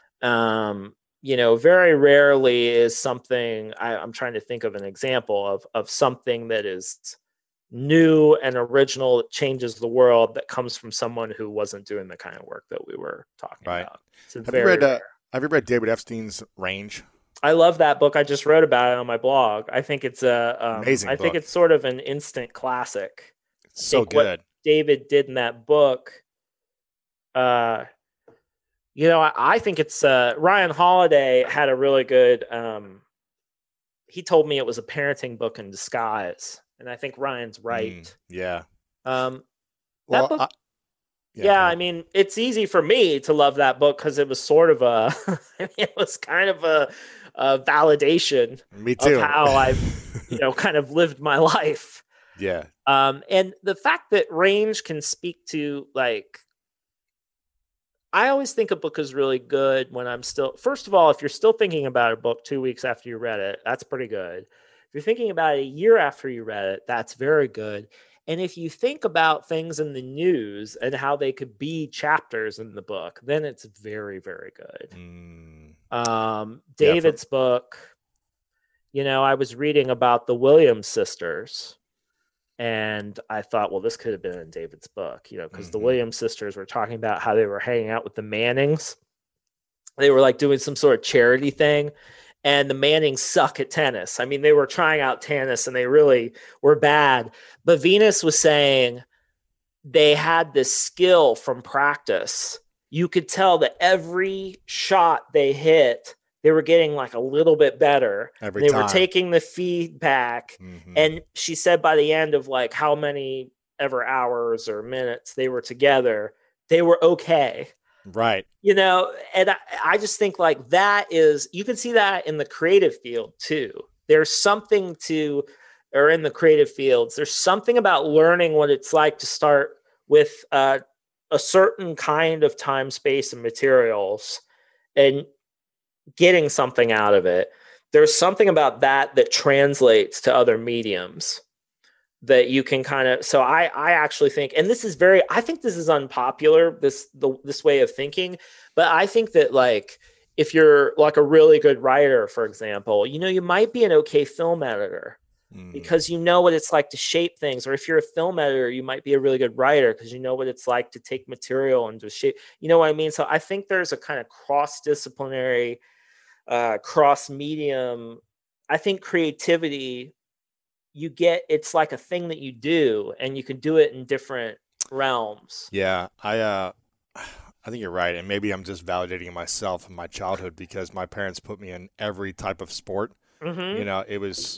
C: Very rarely is something, I'm trying to think of an example of something that is new and original that changes the world that comes from someone who wasn't doing the kind of work that we were talking about.
B: Have you read David Epstein's Range?
C: I love that book. I just wrote about it on my blog. I think it's amazing. I think it's sort of an instant classic.
B: It's so good.
C: What David did in that book, I think it's Ryan Holiday had a really good, he told me it was a parenting book in disguise. And I think Ryan's right.
B: Yeah.
C: That book, I mean, it's easy for me to love that book because it was sort of it was kind of a validation
B: me too.
C: Of how I've, kind of lived my life.
B: Yeah.
C: And the fact that Range can speak to, like, I always think a book is really good when first of all, if you're still thinking about a book 2 weeks after you read it, that's pretty good. If you're thinking about it a year after you read it, that's very good. And if you think about things in the news and how they could be chapters in the book, then it's very, very good. David's book, I was reading about the Williams sisters. And I thought, well, this could have been in David's book, because the Williams sisters were talking about how they were hanging out with the Mannings. They were like doing some sort of charity thing. And the Mannings suck at tennis. I mean, they were trying out tennis and they really were bad. But Venus was saying they had this skill from practice. You could tell that every shot they hit, they were getting like a little bit better. They were taking the feedback. And she said by the end of like how many ever hours or minutes they were together, they were okay.
B: Right.
C: And I just think like that is, you can see that in the creative field too. There's something or in the creative fields, there's something about learning what it's like to start with a certain kind of time, space, and materials and getting something out of it. There's something about that translates to other mediums that you can kind of, so I actually think, and I think this is unpopular, this way of thinking, but I think that like, if you're like a really good writer, for example, you might be an okay film editor, because you know what it's like to shape things. Or if you're a film editor, you might be a really good writer because you know what it's like to take material and just shape. You know what I mean? So I think there's a kind of cross-disciplinary, cross-medium. I think creativity, it's like a thing that you do, and you can do it in different realms.
B: Yeah, I think you're right, and maybe I'm just validating myself in my childhood because my parents put me in every type of sport. It was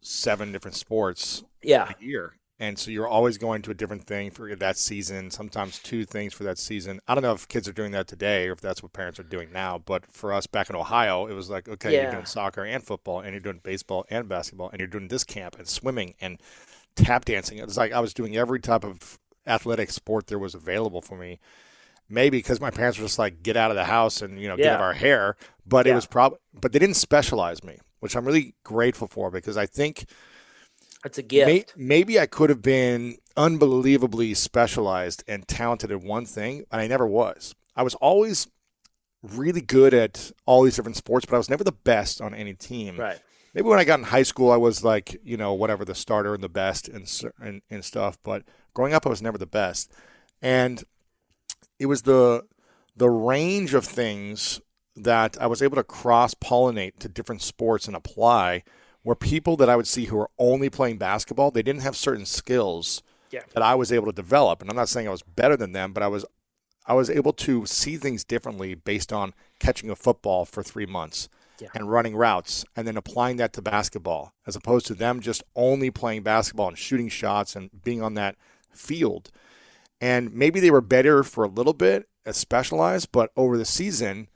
B: 7 different sports a year, and so you're always going to a different thing for that season, sometimes 2 things for that season. I don't know if kids are doing that today or if that's what parents are doing now, but for us back in Ohio, it was like, okay, you're doing soccer and football, and you're doing baseball and basketball, and you're doing this camp and swimming and tap dancing. It was like I was doing every type of athletic sport there was available for me. Maybe because my parents were just like, get out of the house and, get out of our hair. But it was but they didn't specialize me, which I'm really grateful for because I think
C: it's a gift.
B: Maybe I could have been unbelievably specialized and talented at one thing, and I never was. I was always really good at all these different sports, but I was never the best on any team.
C: Right.
B: Maybe when I got in high school, I was like, whatever, the starter and the best and stuff. But growing up, I was never the best. And it was the range of things that I was able to cross-pollinate to different sports and apply, where people that I would see who were only playing basketball, they didn't have certain skills that I was able to develop. And I'm not saying I was better than them, but I was able to see things differently based on catching a football for 3 months and running routes and then applying that to basketball, as opposed to them just only playing basketball and shooting shots and being on that field. And maybe they were better for a little bit as specialized, but over the season,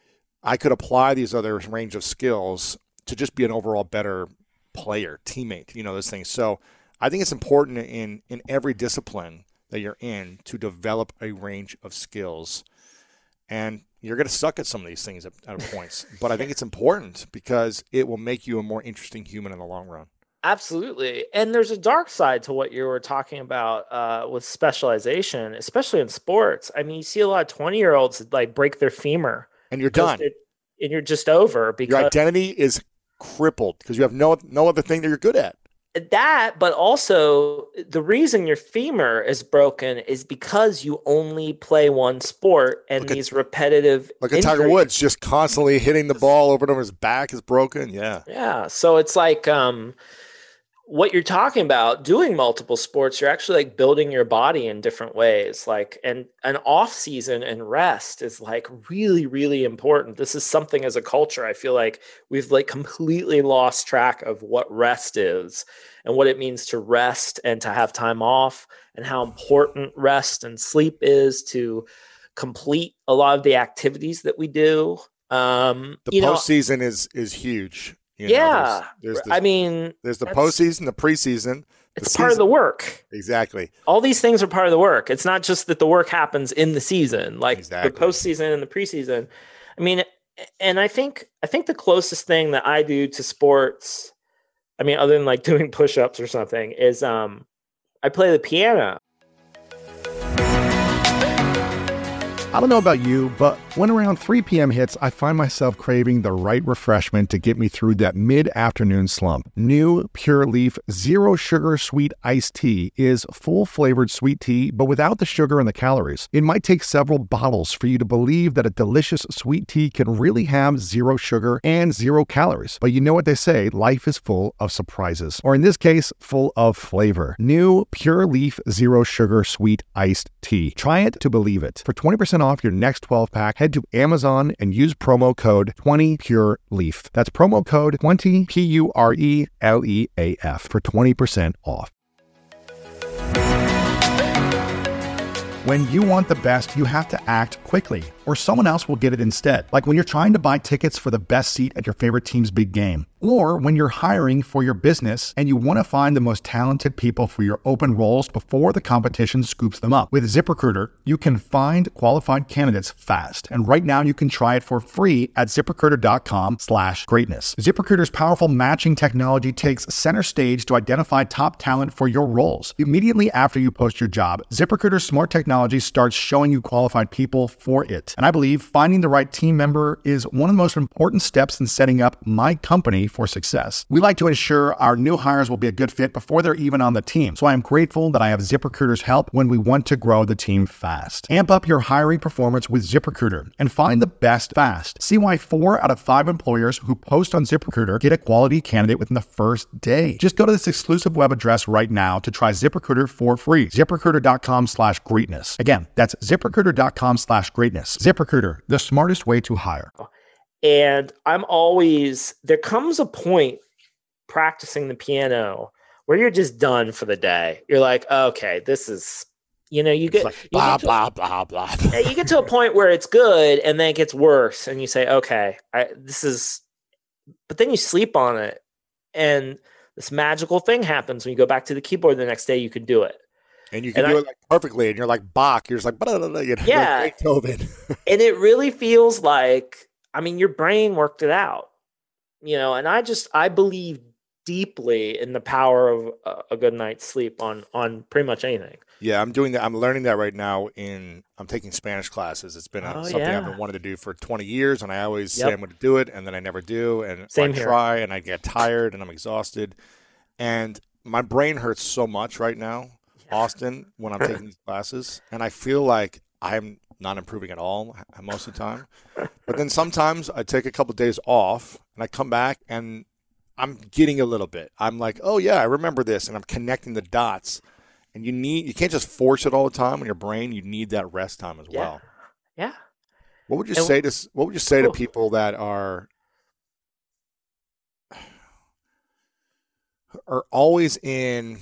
B: I could apply these other range of skills to just be an overall better player, teammate, those things. So I think it's important in every discipline that you're in to develop a range of skills. And you're going to suck at some of these things at points, but I think it's important because it will make you a more interesting human in the long run.
C: Absolutely. And there's a dark side to what you were talking about with specialization, especially in sports. I mean, you see a lot of 20-year-olds like break their femur.
B: And you're done.
C: And you're just over because
B: your identity is crippled because you have no other thing that you're good at.
C: That, but also the reason your femur is broken is because you only play one sport and these repetitive
B: Look at Tiger Woods just constantly hitting the ball over and over. His back is broken. Yeah.
C: Yeah. So it's like what you're talking about, doing multiple sports, you're actually like building your body in different ways. Like, and an off season and rest is like really, really important. This is something as a culture, I feel like we've like completely lost track of what rest is and what it means to rest and to have time off and how important rest and sleep is to complete a lot of the activities that we do.
B: The postseason is huge. There's the postseason, the preseason.
C: It's part of the work.
B: Exactly.
C: All these things are part of the work. It's not just that the work happens in the season, like the postseason and the preseason. I mean, and I think the closest thing that I do to sports, I mean, other than like doing push-ups or something, is I play the piano.
D: I don't know about you, but when around 3 p.m. hits, I find myself craving the right refreshment to get me through that mid-afternoon slump. New Pure Leaf Zero Sugar Sweet Iced Tea is full-flavored sweet tea, but without the sugar and the calories. It might take several bottles for you to believe that a delicious sweet tea can really have 0 sugar and 0 calories. But you know what they say, life is full of surprises. Or in this case, full of flavor. New Pure Leaf Zero Sugar Sweet Iced Tea. Try it to believe it. For 20% off your next 12-pack, head to Amazon and use promo code 20PureLeaf. That's promo code 20 PURELEAF for 20% off. When you want the best, you have to act quickly, or someone else will get it instead. Like when you're trying to buy tickets for the best seat at your favorite team's big game. Or when you're hiring for your business and you want to find the most talented people for your open roles before the competition scoops them up. With ZipRecruiter, you can find qualified candidates fast. And right now you can try it for free at ZipRecruiter.com/greatness. ZipRecruiter's powerful matching technology takes center stage to identify top talent for your roles. Immediately after you post your job, ZipRecruiter's smart technology starts showing you qualified people for it. And I believe finding the right team member is one of the most important steps in setting up my company for success. We like to ensure our new hires will be a good fit before they're even on the team. So I am grateful that I have ZipRecruiter's help when we want to grow the team fast. Amp up your hiring performance with ZipRecruiter and find the best fast. See why 4 out of 5 employers who post on ZipRecruiter get a quality candidate within the first day. Just go to this exclusive web address right now to try ZipRecruiter for free. ZipRecruiter.com/greatness. Again, that's ZipRecruiter.com/greatness. ZipRecruiter, the smartest way to hire.
C: And there comes a point practicing the piano where you're just done for the day. You're like, okay, this is, you get
B: blah, blah, blah, blah.
C: You get to a point where it's good and then it gets worse. And you say, okay, but then you sleep on it. And this magical thing happens when you go back to the keyboard the next day, you can do it.
B: And you can do it like perfectly. And you're like Bach. You're just like, blah, blah, blah,
C: yeah.
B: Like Beethoven.
C: And it really feels like, your brain worked it out, and I believe deeply in the power of a good night's sleep on pretty much anything.
B: Yeah, I'm doing that. I'm learning that right now I'm taking Spanish classes. It's been something I've been wanting to do for 20 years. And I always say I'm going to do it. And then I never do. And I try and I get tired and I'm exhausted. And my brain hurts so much right now, Austin, when I'm taking these classes. And I feel like I'm not improving at all most of the time. But then sometimes I take a couple of days off and I come back and I'm getting a little bit. I'm like, oh yeah, I remember this, and I'm connecting the dots. And you can't just force it all the time on your brain. You need that rest time as well.
C: Yeah.
B: What would you say to people that are always in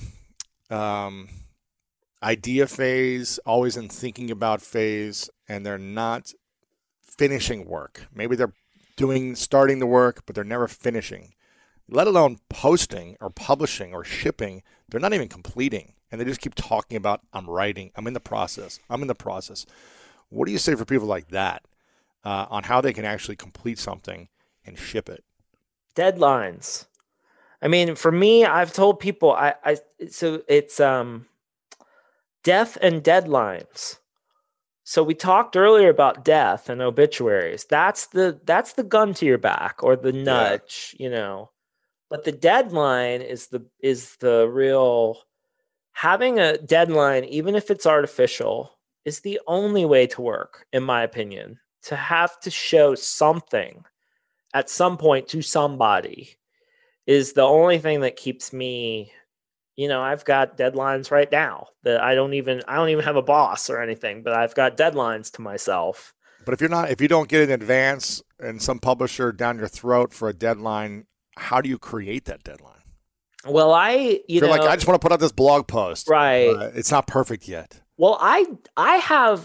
B: idea phase, always in thinking about phase, and they're not finishing work? Maybe they're starting the work, but they're never finishing, let alone posting or publishing or shipping. They're not even completing, and they just keep talking about, I'm writing, I'm in the process. What do you say for people like that on how they can actually complete something and ship it?
C: Deadlines. For me, I've told people, so it's death and deadlines. So we talked earlier about death and obituaries. That's the gun to your back or the nudge, But the deadline is the real. Having a deadline, even if it's artificial, is the only way to work, in my opinion. To have to show something at some point to somebody is the only thing that keeps me. I've got deadlines right now that I don't even have a boss or anything, but I've got deadlines to myself.
B: But if you don't get an advance and some publisher down your throat for a deadline, how do you create that dedeadline?
C: Well, I just
B: want to put out this blog post.
C: Right.
B: It's not perfect yet.
C: Well, I have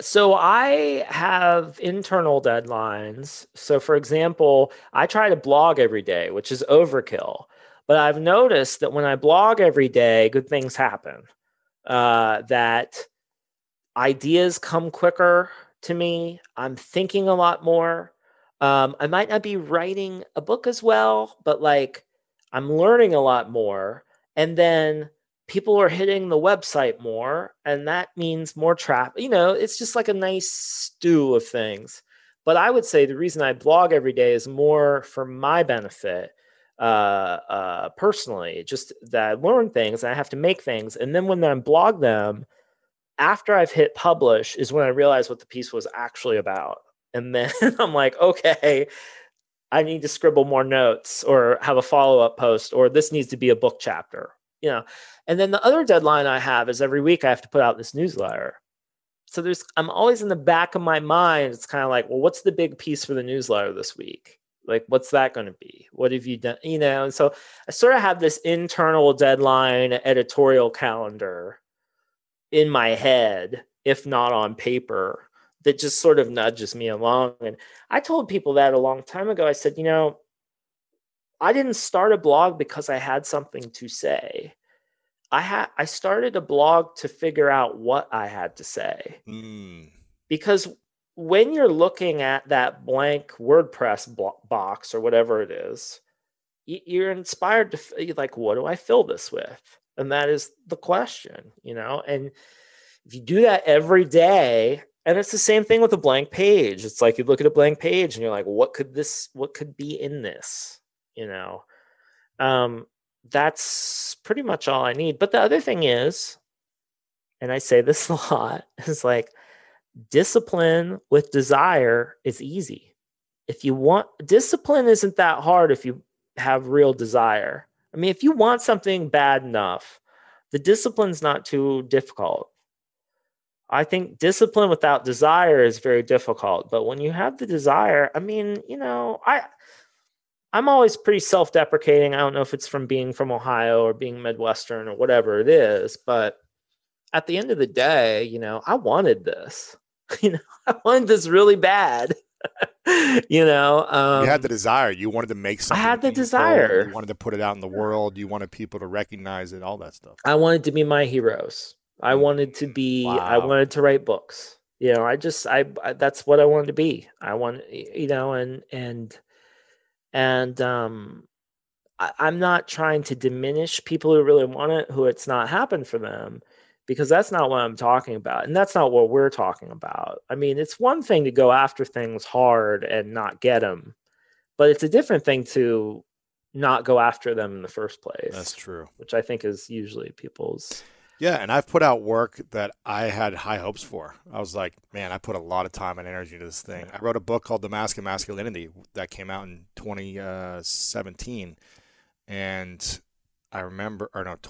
C: internal deadlines. So for example, I try to blog every day, which is overkill. But I've noticed that when I blog every day, good things happen. That ideas come quicker to me. I'm thinking a lot more. I might not be writing a book as well, but I'm learning a lot more. And then people are hitting the website more, and that means more traffic. It's just like a nice stew of things. But I would say the reason I blog every day is more for my benefit. Personally, just that I learn things and I have to make things. And then when I blog them, after I've hit publish is when I realize what the piece was actually about. And then I'm like, okay, I need to scribble more notes or have a follow-up post, or this needs to be a book chapter, And then the other deadline I have is every week I have to put out this newsletter. So I'm always in the back of my mind. It's kind of like, well, what's the big piece for the newsletter this week? What's that going to be? What have you done? And so I sort of have this internal deadline editorial calendar in my head, if not on paper, that just sort of nudges me along. And I told people that a long time ago. I said, I didn't start a blog because I had something to say. I started a blog to figure out what I had to say. Because when you're looking at that blank WordPress box or whatever it is, you're inspired to what do I fill this with? And that is the question, and if you do that every day, and it's the same thing with a blank page. It's like you look at a blank page and you're like, what could be in this? you know. That's pretty much all I need. But the other thing is, and I say this a lot, is like discipline with desire is easy. If you want, discipline isn't that hard if you have real desire. I mean, if you want something bad enough, the discipline's not too difficult. I think discipline without desire is very difficult. But when you have the desire, I mean, you know, I'm always pretty self-deprecating. I don't know if it's from being from Ohio or being Midwestern or whatever it is, but at the end of the day, you know, I wanted this. You know, I wanted this really bad. You know,
B: you had the desire. You wanted to make something.
C: I had the
B: meaningful.
C: desire.
B: You wanted to put it out in the world. You wanted people to recognize it. All that stuff.
C: I wanted to be my heroes. I wanted to be.
B: Wow.
C: I wanted to write books. You know, I that's what I wanted to be. I want, you know, and I'm not trying to diminish people who really want it, who it's not happened for them, because that's not what I'm talking about. And that's not what we're talking about. I mean, it's one thing to go after things hard and not get them, but it's a different thing to not go after them in the first place.
B: That's true.
C: Which I think is usually people's.
B: Yeah, and I've put out work that I had high hopes for. I was like, man, I put a lot of time and energy into this thing. I wrote a book called The Mask of Masculinity that came out in 2017. And I remember,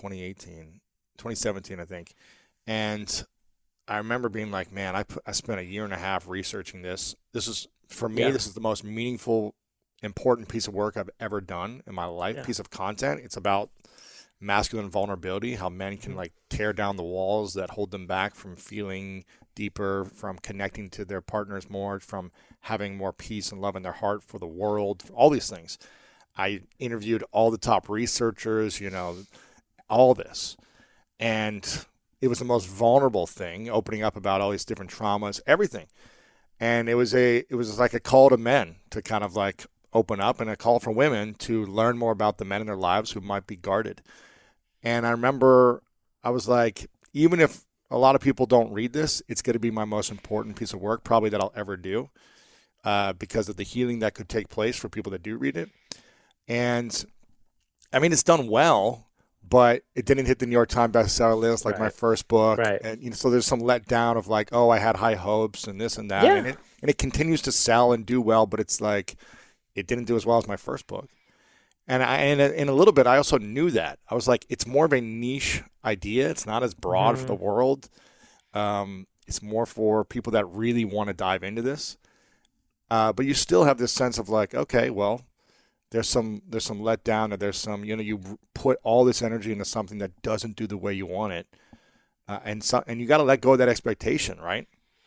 B: 2017, I think. And I remember being like, man, I spent a year and a half researching this. This is, for me, This is the most meaningful, important piece of work I've ever done in my life, piece of content. It's about masculine vulnerability, how men can like tear down the walls that hold them back from feeling deeper, from connecting to their partners more, from having more peace and love in their heart for the world, all these things. I interviewed all the top researchers, you know, all this. And it was the most vulnerable thing, opening up about all these different traumas, everything. And it was like a call to men to kind of like open up, and a call for women to learn more about the men in their lives who might be guarded. And I remember I was like, even if a lot of people don't read this, it's going to be my most important piece of work probably that I'll ever do, because of the healing that could take place for people that do read it. And I mean, it's done well, but it didn't hit the New York Times bestseller list like my first book.
C: Right.
B: And you know, so there's some letdown of like, oh, I had high hopes and this and that.
C: Yeah.
B: And it continues to sell and do well, but it's like it didn't do as well as my first book. And in a little bit, I also knew that. I was like, it's more of a niche idea. It's not as broad for the world. It's more for people that really want to dive into this. But you still have this sense of like, okay, well, there's some letdown, or there's some, you know, you put all this energy into something that doesn't do the way you want it. And you got to let go of that expectation, right?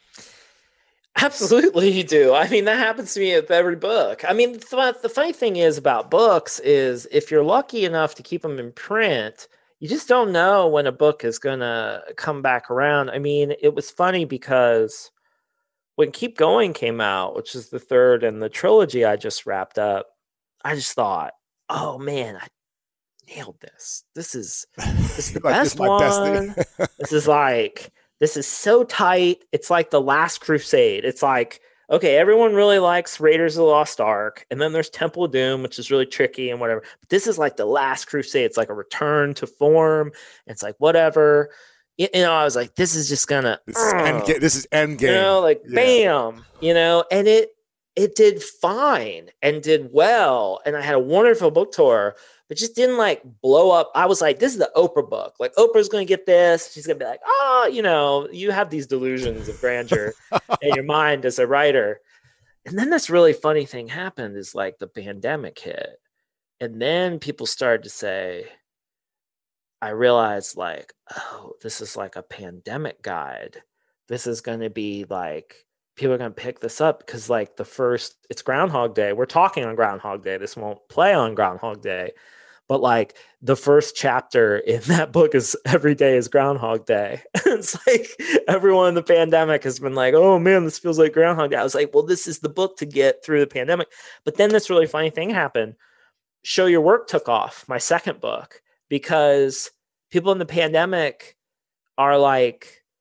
C: Absolutely, you do. I mean, that happens to me with every book. I mean, the funny thing is about books is if you're lucky enough to keep them in print, you just don't know when a book is going to come back around. I mean, it was funny because when Keep Going came out, which is the third in the trilogy I just wrapped up, I just thought, oh man, I nailed this. This is the
B: like,
C: best one. This is so tight. It's like The Last Crusade. It's like, okay, everyone really likes Raiders of the Lost Ark, and then there's Temple of Doom, which is really tricky and whatever. But this is like The Last Crusade. It's like a return to form. It's like whatever. You know, I was like, this is just gonna.
B: This is end game.
C: You know, like bam. You know, and it did fine and did well, and I had a wonderful book tour. But just didn't like blow up. I was like, this is the Oprah book. Like Oprah's going to get this. She's going to be like, oh, you know, you have these delusions of grandeur in your mind as a writer. And then this really funny thing happened is like the pandemic hit. And then people started to say, I realized like, oh, this is like a pandemic guide. This is going to be like, people are going to pick this up because like it's Groundhog Day. We're talking on Groundhog Day. This won't play on Groundhog Day. But like the first chapter in that book is every day is Groundhog Day. It's like everyone in the pandemic has been like, oh man, this feels like Groundhog Day. I was like, well, this is the book to get through the pandemic. But then this really funny thing happened. Show Your Work took off, my second book, because people in the pandemic are like,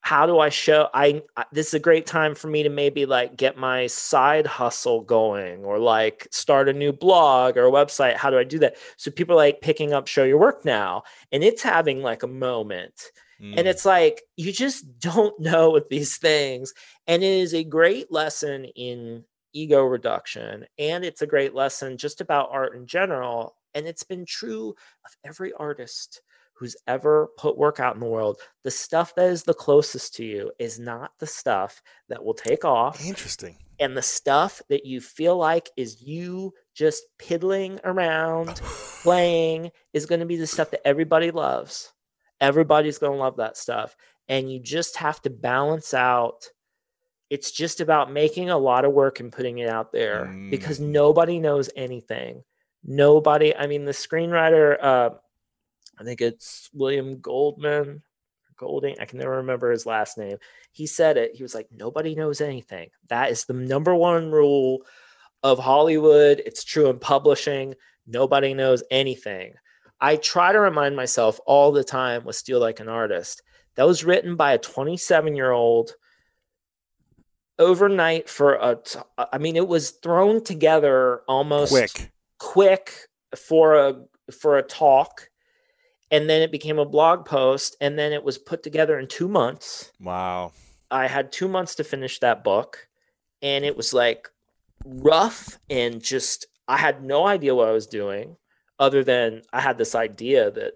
C: how do I show this is a great time for me to maybe like get my side hustle going or like start a new blog or a website. How do I do that? So people are like picking up Show Your Work now, and it's having like a moment. And it's like, you just don't know with these things. And it is a great lesson in ego reduction. And it's a great lesson just about art in general. And it's been true of every artist who's ever put work out in the world. The stuff that is the closest to you is not the stuff that will take off.
B: Interesting.
C: And the stuff that you feel like is you just piddling around, playing, is going to be the stuff that everybody loves. Everybody's going to love that stuff. And you just have to balance out. It's just about making a lot of work and putting it out there because nobody knows anything. Nobody. I mean, the screenwriter, I think it's William Golding. I can never remember his last name. He said it. He was like, nobody knows anything. That is the number one rule of Hollywood. It's true in publishing. Nobody knows anything. I try to remind myself all the time with Steal Like an Artist. That was written by a 27-year-old overnight it was thrown together almost quick for a talk. And then it became a blog post, and then it was put together in 2 months.
B: Wow.
C: I had 2 months to finish that book, and it was like rough and just, I had no idea what I was doing other than I had this idea that,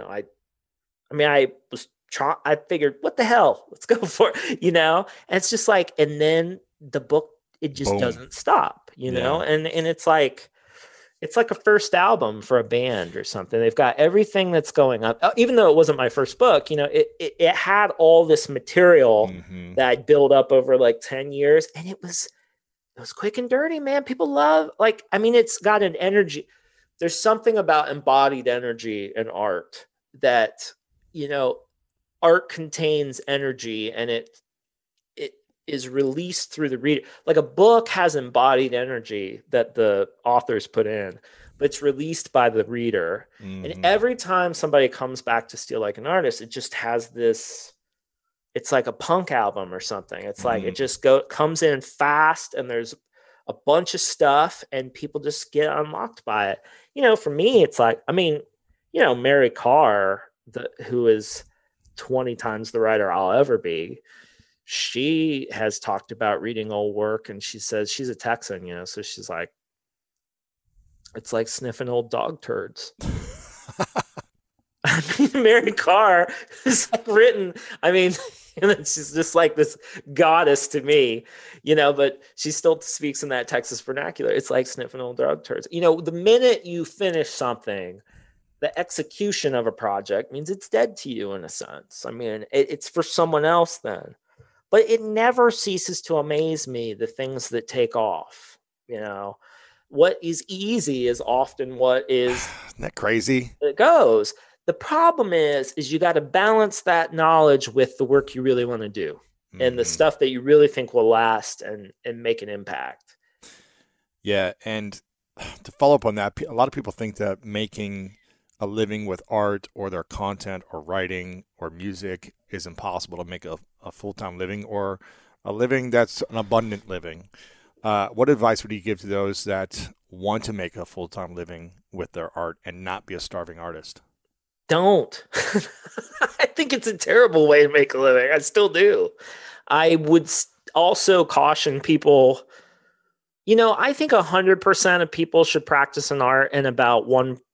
C: I figured, what the hell, let's go for it, and it's just like, and then the book, it just doesn't stop, and it's like a first album for a band or something. They've got everything that's going on. Even though it wasn't my first book, it had all this material that I built up over like 10 years. And it was quick and dirty, man. People love, it's got an energy. There's something about embodied energy in art that, art contains energy and it is released through the reader. Like a book has embodied energy that the authors put in, but it's released by the reader. And every time somebody comes back to Steal Like an Artist, it just has this, it's like a punk album or something. It's like, it just comes in fast and there's a bunch of stuff and people just get unlocked by it. For me, it's like, Mary Carr, who is 20 times the writer I'll ever be, she has talked about reading old work, and she says she's a Texan, so she's like, it's like sniffing old dog turds. Mary Carr is like written, she's just like this goddess to me, but she still speaks in that Texas vernacular. It's like sniffing old dog turds. The minute you finish something, the execution of a project means it's dead to you in a sense. It's for someone else then. But it never ceases to amaze me, the things that take off. What is easy is often what is...
B: Isn't that crazy?
C: It goes. The problem is you got to balance that knowledge with the work you really want to do and the stuff that you really think will last and make an impact.
B: Yeah, and to follow up on that, a lot of people think that making a living with art or their content or writing or music is impossible to make a full-time living or a living that's an abundant living. What advice would you give to those that want to make a full-time living with their art and not be a starving artist?
C: Don't. I think it's a terrible way to make a living. I still do. I would also caution people, I think 100% of people should practice an art and about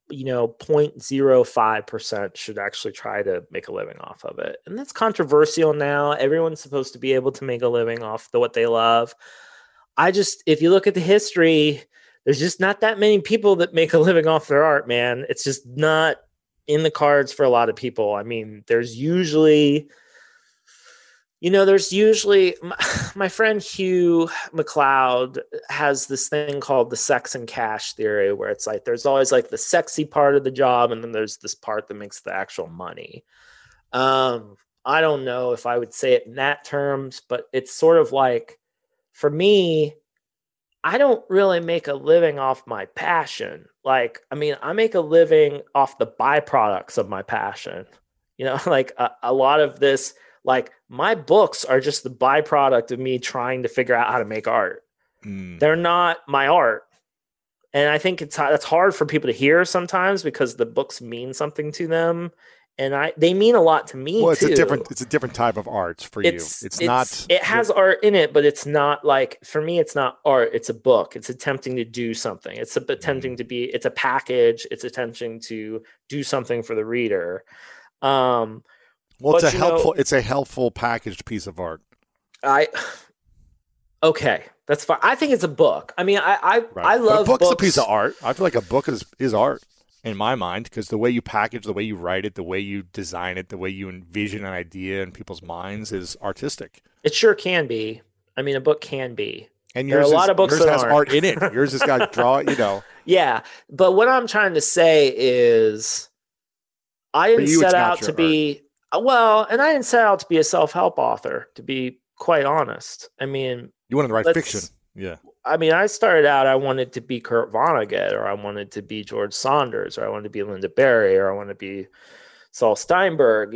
C: 0.05% should actually try to make a living off of it. And that's controversial now. Everyone's supposed to be able to make a living off what they love. If you look at the history, there's just not that many people that make a living off their art, man. It's just not in the cards for a lot of people. There's usually my friend Hugh McLeod has this thing called the sex and cash theory, where it's like there's always like the sexy part of the job and then there's this part that makes the actual money. I don't know if I would say it in that terms, but it's sort of like, for me, I don't really make a living off my passion. I make a living off the byproducts of my passion. A lot of this, Like my books are just the byproduct of me trying to figure out how to make art. They're not my art. And I think that's hard for people to hear sometimes because the books mean something to them. And they mean a lot to me
B: too. It's a different type of art for you.
C: It has art in it, but it's not like, for me, it's not art. It's a book. It's attempting to do something. It's a package. It's attempting to do something for the reader.
B: It's a helpful packaged piece of art.
C: Okay, that's fine. I think it's a book. I mean, I love books.
B: A book's a piece of art. I feel like a book is art in my mind, because the way you package, the way you write it, the way you design it, the way you envision an idea in people's minds is artistic.
C: It sure can be. I mean, a book can be.
B: And
C: there are a lot of books that
B: has art in it. Yours has got to draw,
C: Yeah, but what I'm trying to say is, I didn't set out to be a self-help author, to be quite honest. I mean,
B: you wanted to write fiction. Yeah.
C: I mean, I started out, I wanted to be Kurt Vonnegut, or I wanted to be George Saunders, or I wanted to be Linda Berry, or I wanted to be Saul Steinberg.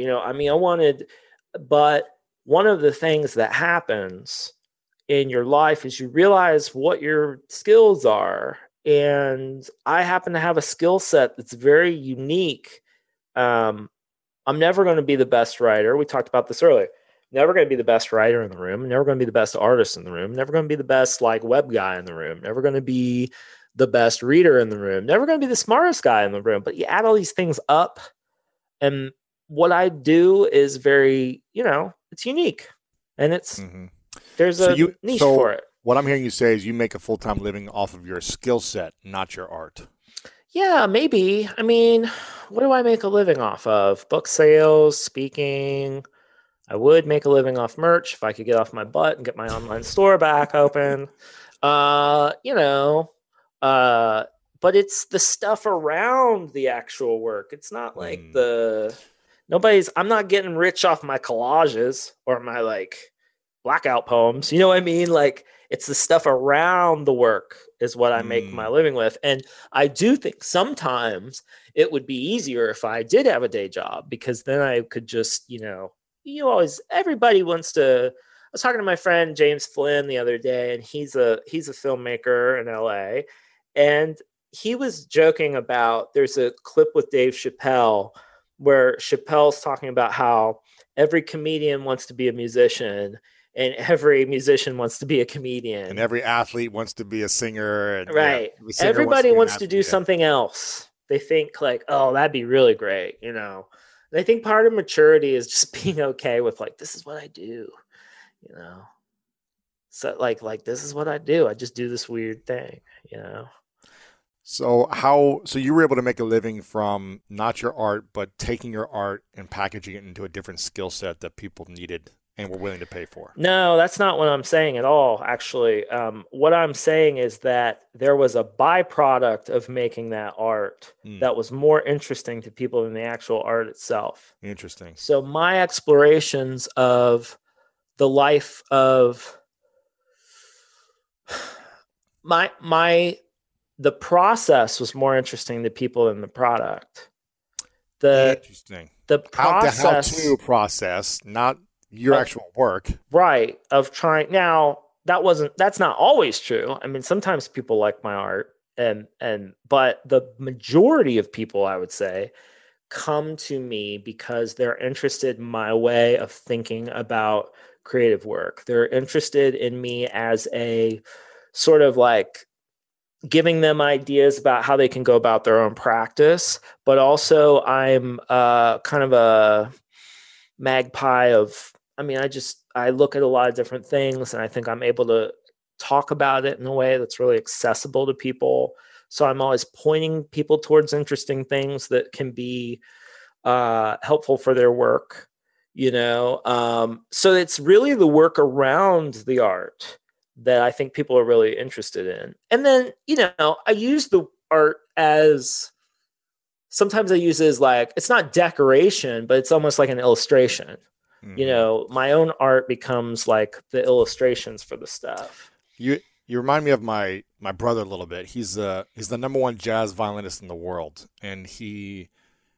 C: But one of the things that happens in your life is you realize what your skills are. And I happen to have a skill set that's very unique. I'm never going to be the best writer. We talked about this earlier. Never going to be the best writer in the room. Never going to be the best artist in the room. Never going to be the best web guy in the room. Never going to be the best reader in the room. Never going to be the smartest guy in the room. But you add all these things up, and what I do is very, it's unique, and there's a niche for it.
B: What I'm hearing you say is you make a full-time living off of your skill set, not your art.
C: Yeah, maybe. I mean, what do I make a living off of? Book sales, speaking. I would make a living off merch if I could get off my butt and get my online store back open. But it's the stuff around the actual work. It's not like I'm not getting rich off my collages or my blackout poems. You know what I mean? It's the stuff around the work is what I make my living with. And I do think sometimes it would be easier if I did have a day job, because then I could just, everybody wants to. I was talking to my friend James Flynn the other day, and he's a filmmaker in LA, and he was joking about, there's a clip with Dave Chappelle where Chappelle's talking about how every comedian wants to be a musician, and every musician wants to be a comedian, and
B: every athlete wants to be a singer, and
C: right. Everybody wants to do something else. They think oh, that'd be really great, And I think part of maturity is just being okay with this is what I do, So this is what I do. I just do this weird thing,
B: So you were able to make a living from not your art, but taking your art and packaging it into a different skill set that people needed and were willing to pay for.
C: No, that's not what I'm saying at all, actually. What I'm saying is that there was a byproduct of making that art that was more interesting to people than the actual art itself.
B: Interesting.
C: So my explorations of the life of the process was more interesting to people than the product.
B: Interesting.
C: The process,
B: how to process, not your actual work,
C: right? Of trying. Now that's not always true. I mean, sometimes people like my art, but the majority of people, I would say, come to me because they're interested in my way of thinking about creative work. They're interested in me as a sort of giving them ideas about how they can go about their own practice, but also I'm kind of a magpie of, I look at a lot of different things, and I think I'm able to talk about it in a way that's really accessible to people. So I'm always pointing people towards interesting things that can be helpful for their work, So it's really the work around the art that I think people are really interested in. And then, I use the art sometimes I use it as it's not decoration, but it's almost like an illustration. Mm-hmm. My own art becomes the illustrations for the stuff.
B: You remind me of my brother a little bit. He's the number one jazz violinist in the world. And he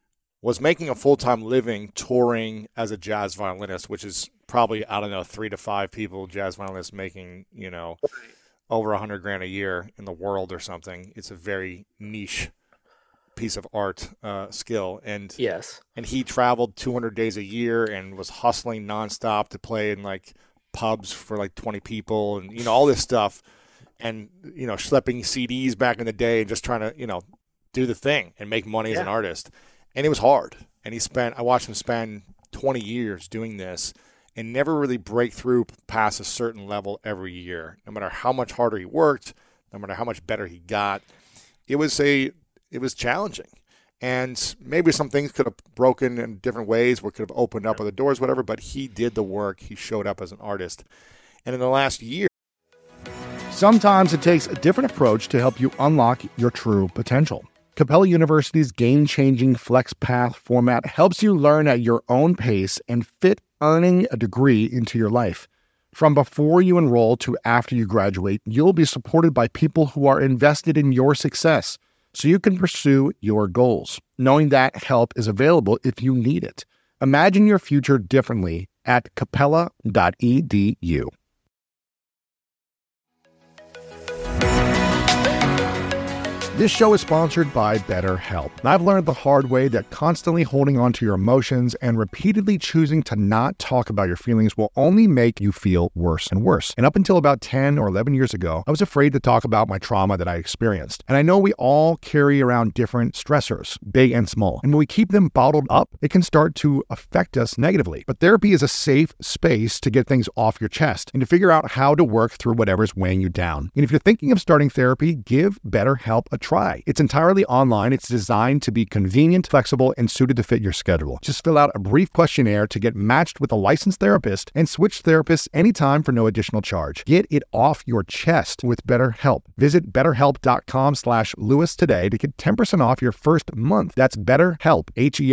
B: was making a full-time living touring as a jazz violinist, which is probably, I don't know, 3 to 5 people, jazz violinists making, over $100,000 a year in the world or something. It's a very niche piece of art skill. And
C: yes.
B: And he traveled 200 days a year and was hustling nonstop to play in like pubs for like 20 people and, all this stuff. And, schlepping CDs back in the day and just trying to, do the thing and make money as an artist. And it was hard. And I watched him spend 20 years doing this and never really break through past a certain level every year. No matter how much harder he worked, no matter how much better he got, it was challenging. And maybe some things could have broken in different ways, or could have opened up other doors, whatever, but he did the work. He showed up as an artist. And in the last year,
D: sometimes it takes a different approach to help you unlock your true potential. Capella University's game-changing FlexPath format helps you learn at your own pace and fit earning a degree into your life. From before you enroll to after you graduate, you'll be supported by people who are invested in your success, so you can pursue your goals, knowing that help is available if you need it. Imagine your future differently at capella.edu. This show is sponsored by BetterHelp. I've learned the hard way that constantly holding on to your emotions and repeatedly choosing to not talk about your feelings will only make you feel worse and worse. And up until about 10 or 11 years ago, I was afraid to talk about my trauma that I experienced. And I know we all carry around different stressors, big and small. And when we keep them bottled up, it can start to affect us negatively. But therapy is a safe space to get things off your chest and to figure out how to work through whatever's weighing you down. And if you're thinking of starting therapy, give BetterHelp a try. It's entirely online. It's designed to be convenient, flexible, and suited to fit your schedule. Just fill out a brief questionnaire to get matched with a licensed therapist and switch therapists anytime for no additional charge. Get it off your chest with BetterHelp. Visit BetterHelp.com/Lewis today to get 10% off your first month. That's BetterHelp,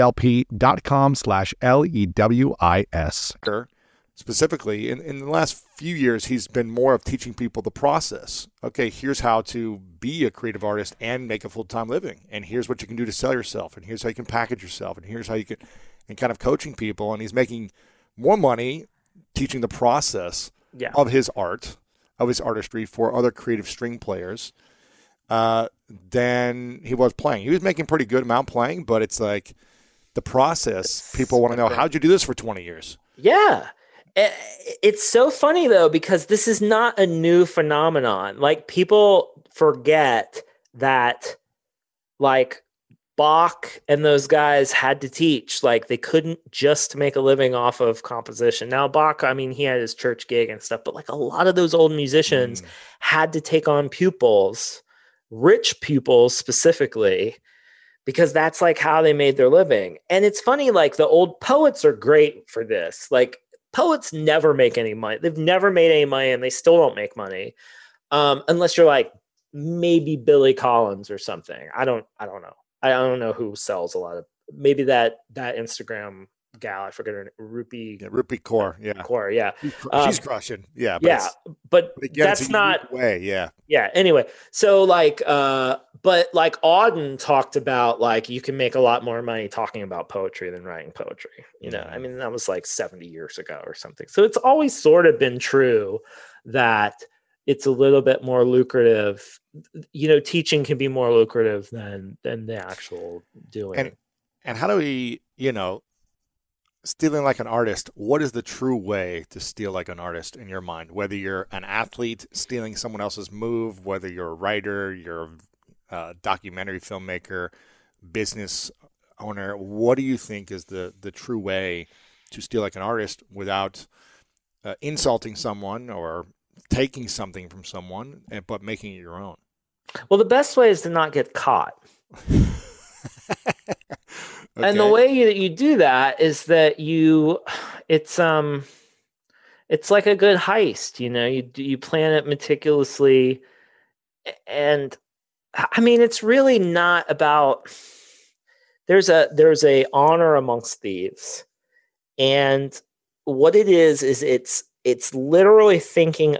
D: HELP.com/LEWIS.
B: Specifically, in the last few years, he's been more of teaching people the process. Okay, here's how to be a creative artist and make a full-time living. And here's what you can do to sell yourself. And here's how you can package yourself. And here's how you can, and kind of coaching people. And he's making more money teaching the process of his art, of his artistry for other creative string players than he was playing. He was making pretty good amount playing, but it's like the process. People want to know, how'd you do this for 20 years?
C: Yeah. It's so funny, though, because this is not a new phenomenon. Like, people forget that, like, Bach and those guys had to teach. Like, they couldn't just make a living off of composition. Now, Bach, I mean, he had his church gig and stuff, but, like, a lot of those old musicians had to take on pupils, rich pupils specifically, because that's, like, how they made their living. And it's funny, like, the old poets are great for this. Like, poets never make any money. They've never made any money, and they still don't make money, unless you're like maybe Billy Collins or something. I don't know. I don't know who sells a lot of. Maybe that Instagram gal, I forget her name, Rupi
B: Kaur. Yeah,
C: Kaur. Yeah,
B: she's crushing. Yeah,
C: but
B: again,
C: that's not
B: way. Yeah.
C: Anyway, so like, but like Auden talked about, like, you can make a lot more money talking about poetry than writing poetry. I mean, that was like 70 years ago or something. So it's always sort of been true that it's a little bit more lucrative. Teaching can be more lucrative than the actual doing.
B: And how do we, stealing like an artist, what is the true way to steal like an artist in your mind? Whether you're an athlete stealing someone else's move, whether you're a writer, you're a documentary filmmaker, business owner, what do you think is the true way to steal like an artist without insulting someone or taking something from someone, but making it your own?
C: Well, the best way is to not get caught.
B: Okay.
C: And the way you do that is that it's like a good heist, you plan it meticulously. And I mean, it's really not about, there's a honor amongst thieves. And what it is it's literally thinking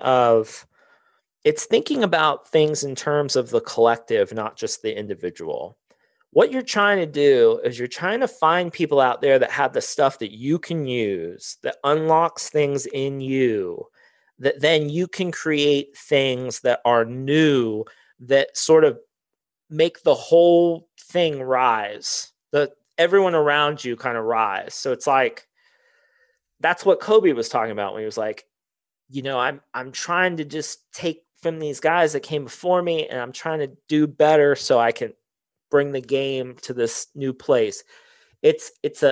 C: about things in terms of the collective, not just the individual. what you're trying to do is you're trying to find people out there that have the stuff that you can use, that unlocks things in you, that then you can create things that are new, that sort of make the whole thing rise, that everyone around you kind of rise. So it's like, that's what Kobe was talking about when he was like, I'm trying to just take from these guys that came before me, and I'm trying to do better so I can bring the game to this new place. It's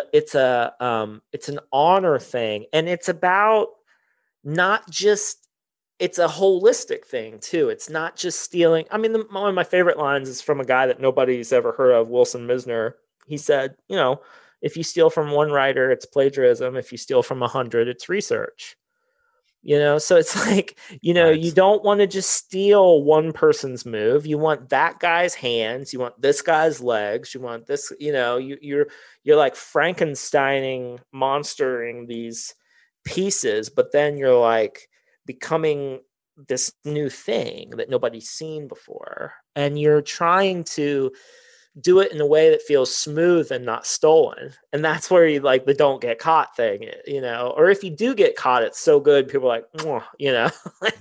C: an honor thing, and it's about not just, it's a holistic thing too. It's not just stealing. I mean, one of my favorite lines is from a guy that nobody's ever heard of, Wilson Misner. He said, if you steal from one writer, it's plagiarism. If you steal from 100, it's research. So it's like,
B: Right.
C: you don't want to just steal one person's move. You want that guy's hands. You want this guy's legs. You want this, you're like Frankensteining, monstering these pieces, but then you're like becoming this new thing that nobody's seen before. And you're trying to do it in a way that feels smooth and not stolen. And that's where you like the don't get caught thing, or if you do get caught, it's so good. People are like,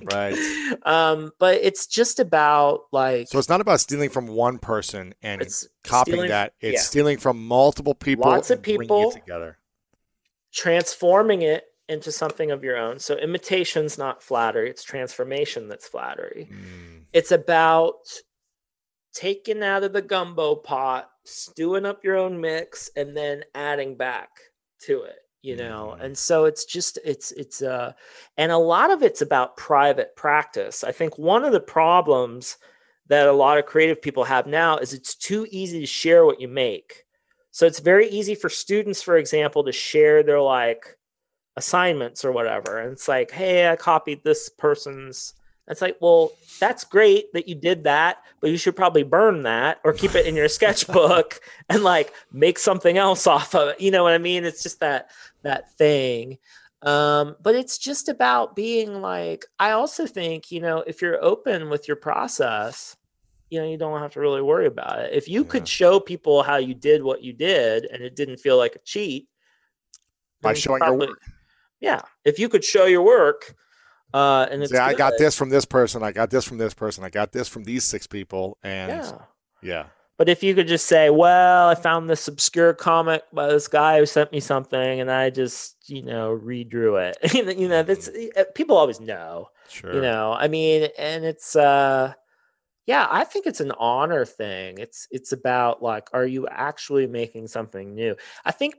B: Right.
C: But it's just about like,
B: So it's not about stealing from one person and
C: it's
B: copying
C: stealing-
B: that. It's
C: yeah.
B: stealing from multiple people.
C: Lots of
B: and bringing
C: people.
B: it together.
C: Transforming it into something of your own. So imitation's not flattery. It's transformation that's flattery. It's about taking out of the gumbo pot, stewing up your own mix, and then adding back to it, And so it's just, and a lot of it's about private practice. I think one of the problems that a lot of creative people have now is it's too easy to share what you make. So it's very easy for students, for example, to share their like assignments or whatever. And it's like, hey, I copied this person's. It's like, well, that's great that you did that, but you should probably burn that or keep it in your sketchbook and like make something else off of it. You know what I mean? It's just that thing. But it's just about being like, I also think, if you're open with your process, you don't have to really worry about it. If you could show people how you did what you did and it didn't feel like a cheat.
B: By showing your work.
C: Yeah. If you could show your work, and it's
B: I got this from this person. I got this from this person. I got this from these 6 people. And yeah.
C: But if you could just say, well, I found this obscure comic by this guy who sent me something and I just, redrew it. That's people always know,
B: Sure.
C: I mean, and it's, I think it's an honor thing. It's about like, are you actually making something new? I think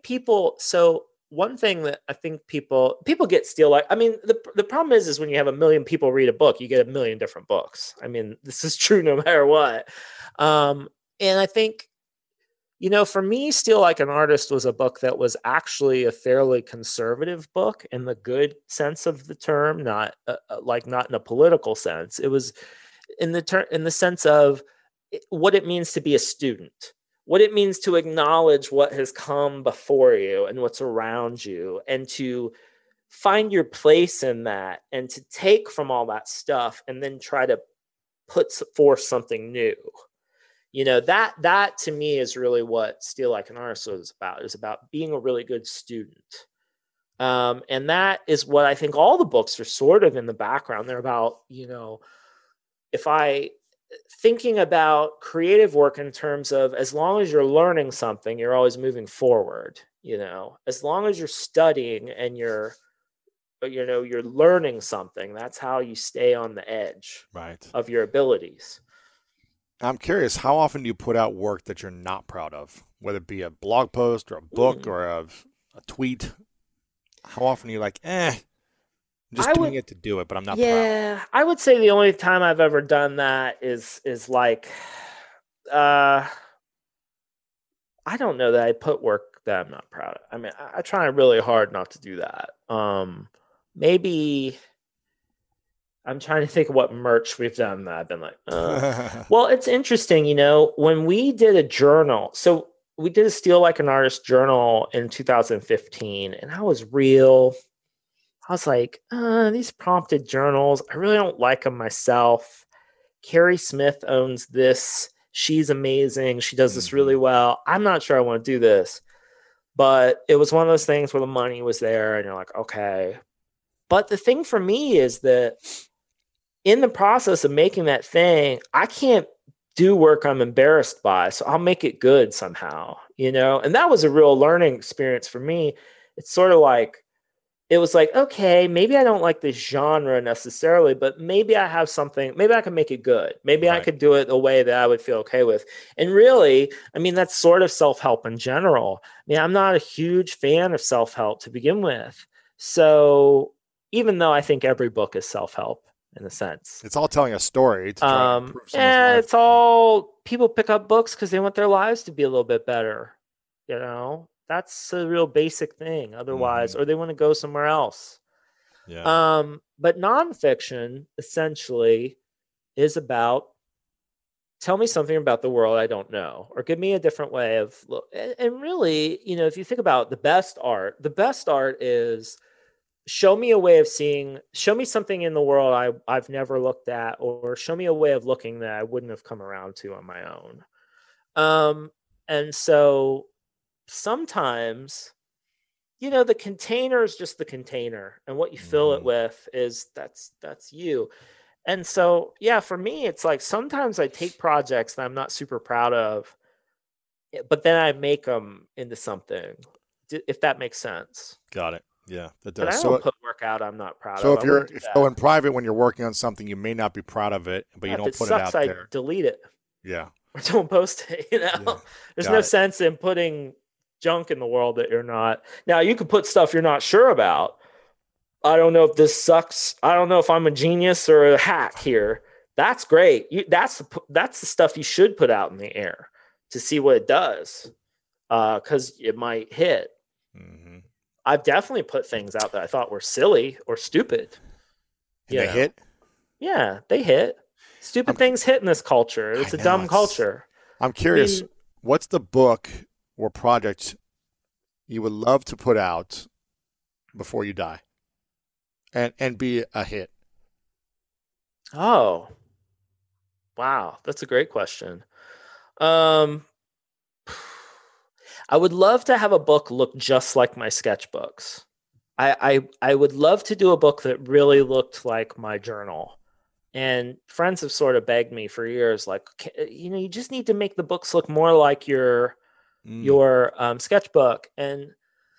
C: one thing that I think people get the problem is when you have 1 million people read a book, you get 1 million different books. I mean, this is true no matter what. And I think, for me, Steal Like an Artist was a book that was actually a fairly conservative book in the good sense of the term, not not in a political sense. It was in the sense of what it means to be a student. What it means to acknowledge what has come before you and what's around you, and to find your place in that, and to take from all that stuff and then try to put forth something new. That to me is really what Steal Like an Artist was about. It's about being a really good student. And that is what I think all the books are sort of in the background. They're about, thinking about creative work in terms of, as long as you're learning something, you're always moving forward. As long as you're studying and you're learning something, that's how you stay on the edge of your abilities.
B: I'm curious, how often do you put out work that you're not proud of, whether it be a blog post or a book or a tweet? How often are you like, just doing it to do it, but I'm not proud.
C: Yeah, I would say the only time I've ever done that is like, I don't know that I put work that I'm not proud of. I mean, I try really hard not to do that. Maybe I'm trying to think of what merch we've done that I've been like, well, it's interesting, when we did a journal. So we did a Steal Like an Artist journal in 2015, and I was like, these prompted journals, I really don't like them myself. Carrie Smith owns this She's amazing. She does this really well. I'm not sure I want to do this. But it was one of those things where the money was there and you're like, okay. But the thing for me is that in the process of making that thing, I can't do work I'm embarrassed by. So I'll make it good somehow, you know? And that was a real learning experience for me. It's sort of like, it was like, okay, maybe I don't like this genre necessarily, but maybe I have something, maybe I can make it good. Maybe I could do it a way that I would feel okay with. And really, I mean, that's sort of self-help in general. I mean, I'm not a huge fan of self-help to begin with. So even though I think every book is self-help in a sense,
B: it's all telling a story. To try to improve someone's life.
C: It's all people pick up books because they want their lives to be a little bit better, you know? That's a real basic thing. Otherwise, or they want to go somewhere else.
B: Yeah.
C: But nonfiction essentially is about tell me something about the world I don't know, or give me a different way of look. And really, you know, if you think about the best art is show me a way of seeing, show me something in the world I've never looked at, or show me a way of looking that I wouldn't have come around to on my own. And so sometimes, you know, the container is just the container, and what you fill it with is that's you. And so, yeah, for me, it's like sometimes I take projects that I'm not super proud of, but then I make them into something, if that makes sense.
B: Got it. Yeah, that
C: But
B: does.
C: I don't put work out I'm not proud
B: so
C: of.
B: So in private, when you're working on something, you may not be proud of it, but you don't put it out there.
C: I delete it.
B: Yeah.
C: Or don't post it, you know? Yeah. There's no sense in putting junk in the world that you're not. Now, you could put stuff you're not sure about. I don't know if this sucks. I don't know if I'm a genius or a hack here. That's great. That's the stuff you should put out in the air to see what it does, because it might hit.
B: Mm-hmm.
C: I've definitely put things out that I thought were silly or stupid.
B: And they hit?
C: Yeah, they hit. Stupid things hit in this culture. It's a dumb culture.
B: I'm curious, what's the book or project you would love to put out before you die and be a hit?
C: Oh, wow. That's a great question. I would love to have a book look just like my sketchbooks. I would love to do a book that really looked like my journal. And friends have sort of begged me for years, like, you know, you just need to make the books look more like your sketchbook. And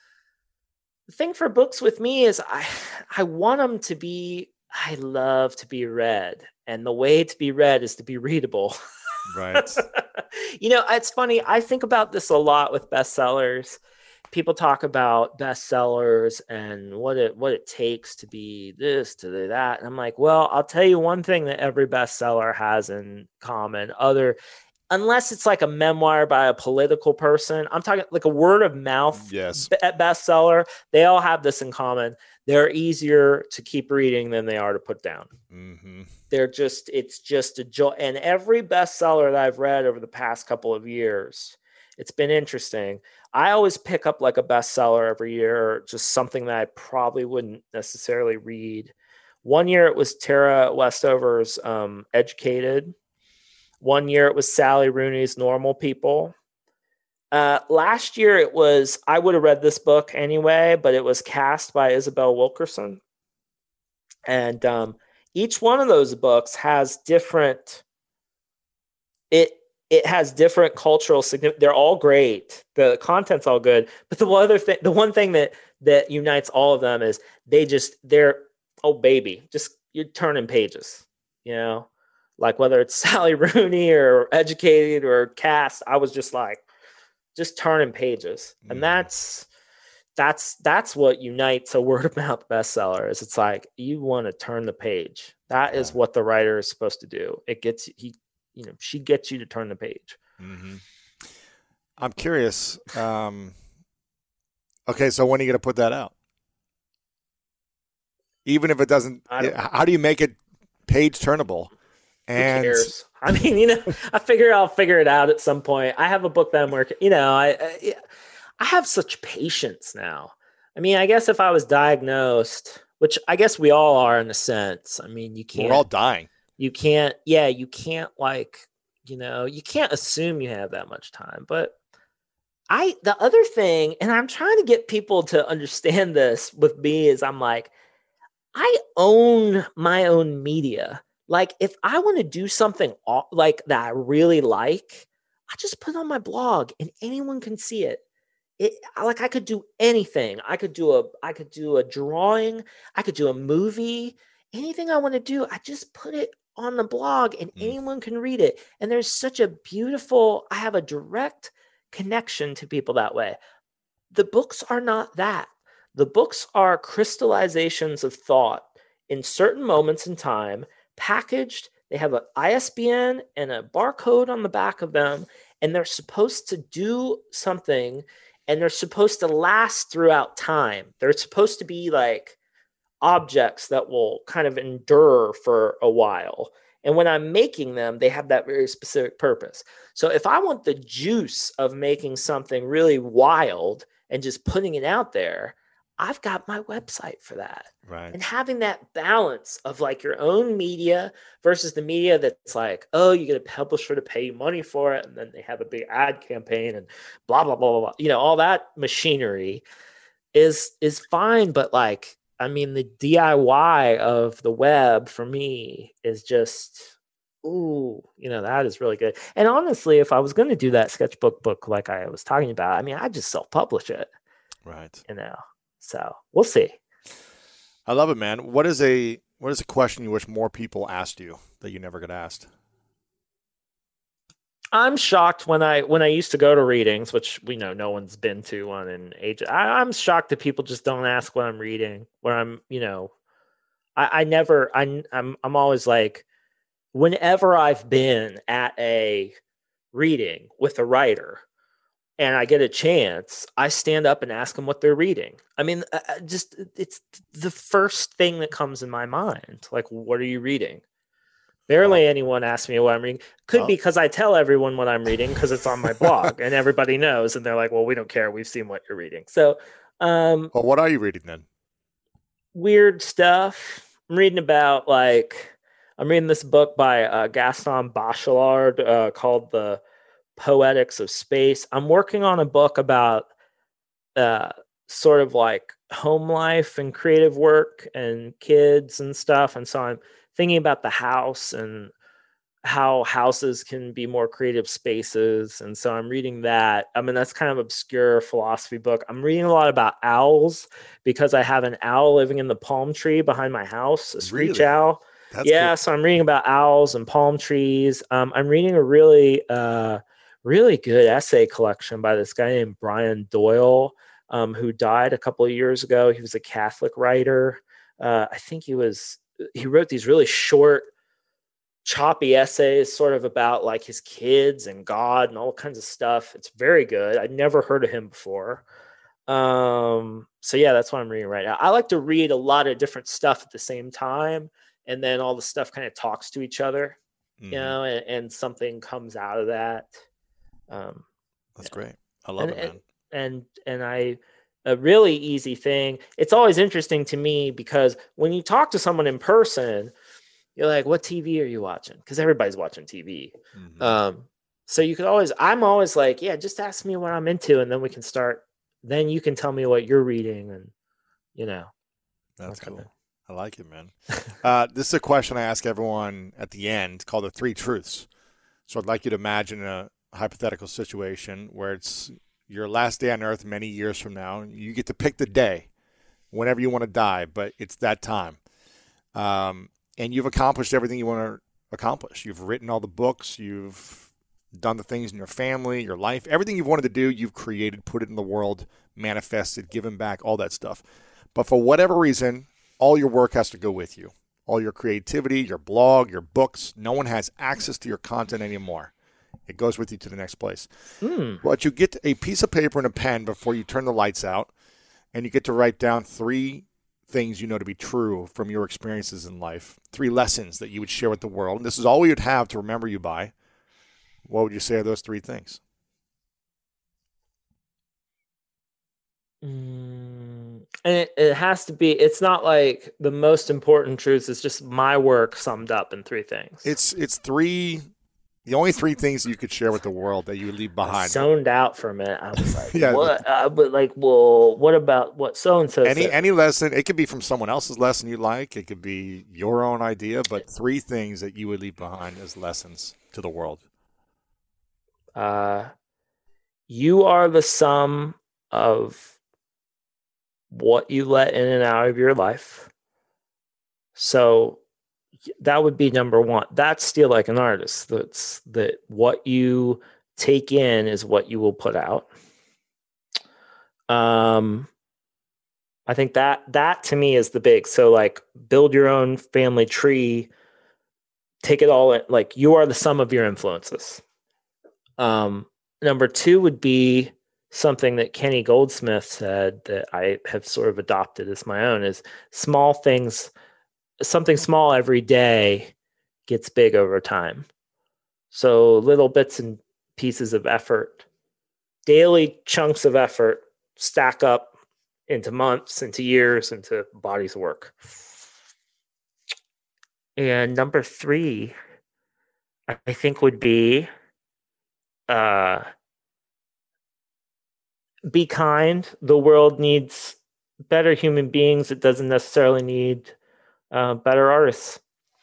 C: the thing for books with me is I want them to be, I love to be read. And the way to be read is to be readable.
B: Right.
C: You know, it's funny. I think about this a lot with bestsellers. People talk about bestsellers and what it takes to be this, to be that. And I'm like, well, I'll tell you one thing that every bestseller has in common, unless it's like a memoir by a political person. I'm talking like a word of mouth bestseller. They all have this in common. They're easier to keep reading than they are to put down.
B: Mm-hmm.
C: It's just a joy. And every bestseller that I've read over the past couple of years, it's been interesting. I always pick up like a bestseller every year, just something that I probably wouldn't necessarily read. One year it was Tara Westover's Educated. One year it was Sally Rooney's Normal People. Last year it was, I would have read this book anyway, but it was Cast by Isabel Wilkerson. And each one of those books has different, it has different cultural significance. They're all great. The content's all good. But the one thing that unites all of them is they're, oh baby, just you're turning pages, you know, like whether it's Sally Rooney or Educated or Cast, I was just like, just turning pages. And that's what unites a word of mouth bestseller is it's like, you want to turn the page. That is what the writer is supposed to do. She gets you to turn the page.
B: Mm-hmm. I'm curious. Okay, so when are you going to put that out? Even if it doesn't, how do you make it page turnable? And
C: who cares? I mean, you know, I'll figure it out at some point. I have a book that I'm working, you know, I have such patience now. I mean, I guess if I was diagnosed, which I guess we all are in a sense. I mean, you can't.
B: We're all dying.
C: You can't like, You can't assume you have that much time. But the other thing, and I'm trying to get people to understand this with me, is I'm like, I own my own media. Like, if I want to do something like that I really like, I just put it on my blog and anyone can see it. Like, I could do anything. I could do a drawing, I could do a movie, anything I want to do. I just put it on the blog and anyone can read it. And there's such a I have a direct connection to people that way. The books are not that. The books are crystallizations of thought in certain moments in time, packaged. They have an ISBN and a barcode on the back of them, and they're supposed to do something, and they're supposed to last throughout time. They're supposed to be like objects that will kind of endure for a while. And when I'm making them, they have that very specific purpose. So if I want the juice of making something really wild and just putting it out there, I've got my website for that.
B: Right.
C: And having that balance of like your own media versus the media that's like, oh, you get a publisher to pay you money for it, and then they have a big ad campaign and blah, blah, blah, blah, blah. All that machinery is fine. But like, I mean, the DIY of the web for me is just, that is really good. And honestly, if I was going to do that sketchbook book like I was talking about, I mean, I'd just self-publish it.
B: Right.
C: So we'll see.
B: I love it, man. What is a question you wish more people asked you that you never get asked?
C: I'm shocked when I used to go to readings, which we know no one's been to one in ages. I'm shocked that people just don't ask what I'm reading. Where I'm always like, whenever I've been at a reading with a writer and I get a chance, I stand up and ask them what they're reading. I mean, it's the first thing that comes in my mind. Like, what are you reading? Barely anyone asks me what I'm reading. Could be because I tell everyone what I'm reading because it's on my blog and everybody knows. And they're like, well, we don't care. We've seen what you're reading. So,
B: well, what are you reading then?
C: Weird stuff. I'm reading this book by Gaston Bachelard called The Poetics of Space. I'm working on a book about sort of like home life and creative work and kids and stuff. And so I'm thinking about the house and how houses can be more creative spaces. And so I'm reading that. I mean, that's kind of obscure philosophy book. I'm reading a lot about owls because I have an owl living in the palm tree behind my house, a screech owl. That's cool. So I'm reading about owls and palm trees. I'm reading a really, really good essay collection by this guy named Brian Doyle, who died a couple of years ago. He was a Catholic writer. I think he wrote these really short, choppy essays sort of about like his kids and God and all kinds of stuff. It's very good. I'd never heard of him before. So yeah, that's what I'm reading right now. I like to read a lot of different stuff at the same time. And then all the stuff kind of talks to each other, and something comes out of that.
B: That's great. I love it, man.
C: And a really easy thing. It's always interesting to me because when you talk to someone in person, you're like, what TV are you watching? Because everybody's watching TV. Mm-hmm. So I'm always like, yeah, just ask me what I'm into. And then we can start, then you can tell me what you're reading. And,
B: that's cool. I like it, man. This is a question I ask everyone at the end called the 3 truths. So I'd like you to imagine a hypothetical situation where it's your last day on earth many years from now. You get to pick the day whenever you want to die, but it's that time. And you've accomplished everything you want to accomplish. You've written all the books. You've done the things in your family, your life. Everything you've wanted to do, you've created, put it in the world, manifested, given back, all that stuff. But for whatever reason, all your work has to go with you. All your creativity, your blog, your books. No one has access to your content anymore. It goes with you to the next place. But you get a piece of paper and a pen before you turn the lights out, and you get to write down 3 things you know to be true from your experiences in life, 3 lessons that you would share with the world. And this is all we would have to remember you by. What would you say are those 3 things?
C: And it has to be, it's not like the most important truths. It's just my work summed up in 3 things.
B: It's 3 The only three things you could share with the world that you would leave
C: I
B: behind.
C: zoned out for a minute. I was like,
B: Yeah.
C: what? But like, well, what about what so-and-so said?
B: Any lesson, it could be from someone else's lesson you like. It could be your own idea, but three things that you would leave behind as lessons to the world.
C: You are the sum of what you let in and out of your life. So that would be number one. That's Steal Like an Artist. That's that what you take in is what you will put out. I think that to me is the big. So like build your own family tree, take it all in, like you are the sum of your influences. Number two would be something that Kenny Goldsmith said that I have sort of adopted as my own is small things, something small every day gets big over time. So little bits and pieces of effort, daily chunks of effort stack up into months, into years, into bodies of work. And number three, I think would be be kind. The world needs better human beings. It doesn't necessarily need better artists.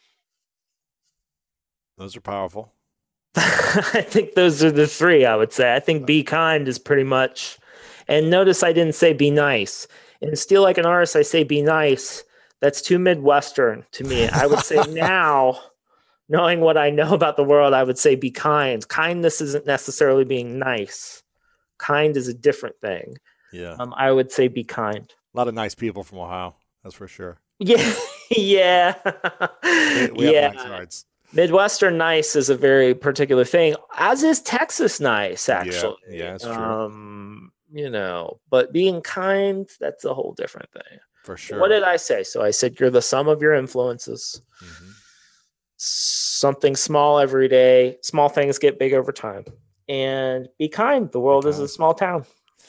B: Those are powerful.
C: I think those are the three, I would say. I think be kind is pretty much. And notice I didn't say be nice. In Steal Like an Artist, I say be nice. That's too Midwestern to me. I would say now, knowing what I know about the world, I would say be kind. Kindness isn't necessarily being nice. Kind is a different thing.
B: Yeah.
C: I would say be kind.
B: A lot of nice people from Ohio, that's for sure.
C: Yeah. Yeah.
B: We have nice hearts.
C: Midwestern nice is a very particular thing, as is Texas nice, actually.
B: Yeah, that's true.
C: But being kind, that's a whole different thing.
B: For sure.
C: What did I say? So I said you're the sum of your influences.
B: Mm-hmm.
C: Something small every day. Small things get big over time. And be kind. The world is a small town.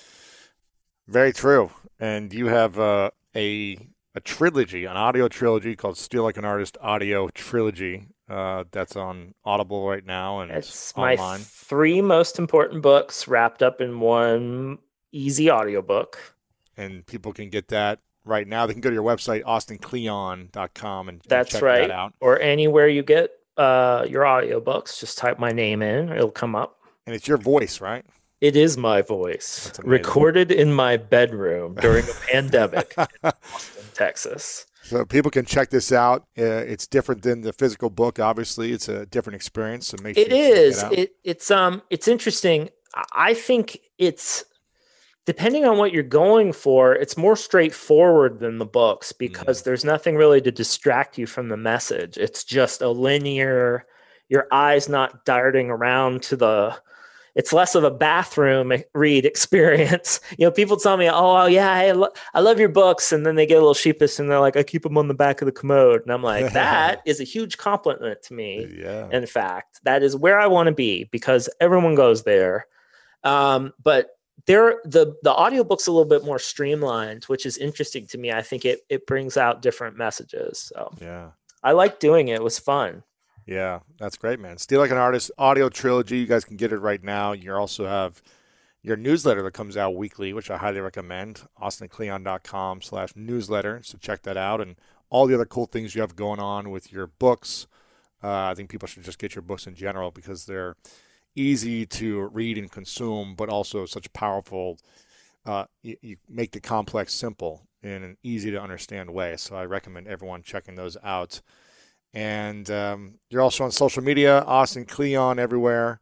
C: Very
B: true. And you have a trilogy, an audio trilogy called Steal Like an Artist Audio Trilogy. That's on Audible right now, and
C: it's
B: online.
C: My three most important books wrapped up in one easy audiobook.
B: And people can get that right now. They can go to your website, austincleon.com, and
C: that's
B: check
C: right.
B: that out.
C: Or anywhere you get your audiobooks, just type my name in, it'll come up.
B: And it's your voice, right?
C: It is my voice, recorded in my bedroom during a pandemic in Austin, Texas.
B: So people can check this out. It's different than the physical book. Obviously, it's a different experience. So make sure
C: it is. It's interesting. I think it's depending on what you're going for. It's more straightforward than the books because there's nothing really to distract you from the message. It's just a linear. Your eyes not darting around to the. It's less of a bathroom read experience. People tell me, oh yeah, I love your books. And then they get a little sheepish and they're like, I keep them on the back of the commode. And I'm like, that is a huge compliment to me.
B: Yeah.
C: In fact, that is where I want to be because everyone goes there. But the audiobook's a little bit more streamlined, which is interesting to me. I think it brings out different messages. So
B: yeah,
C: I like doing it. It was fun.
B: Yeah, that's great, man. Steal Like an Artist audio trilogy. You guys can get it right now. You also have your newsletter that comes out weekly, which I highly recommend, austincleon.com/newsletter. So check that out. And all the other cool things you have going on with your books. I think people should just get your books in general because they're easy to read and consume, but also such powerful, you make the complex simple in an easy to understand way. So I recommend everyone checking those out. And you're also on social media, Austin Kleon everywhere.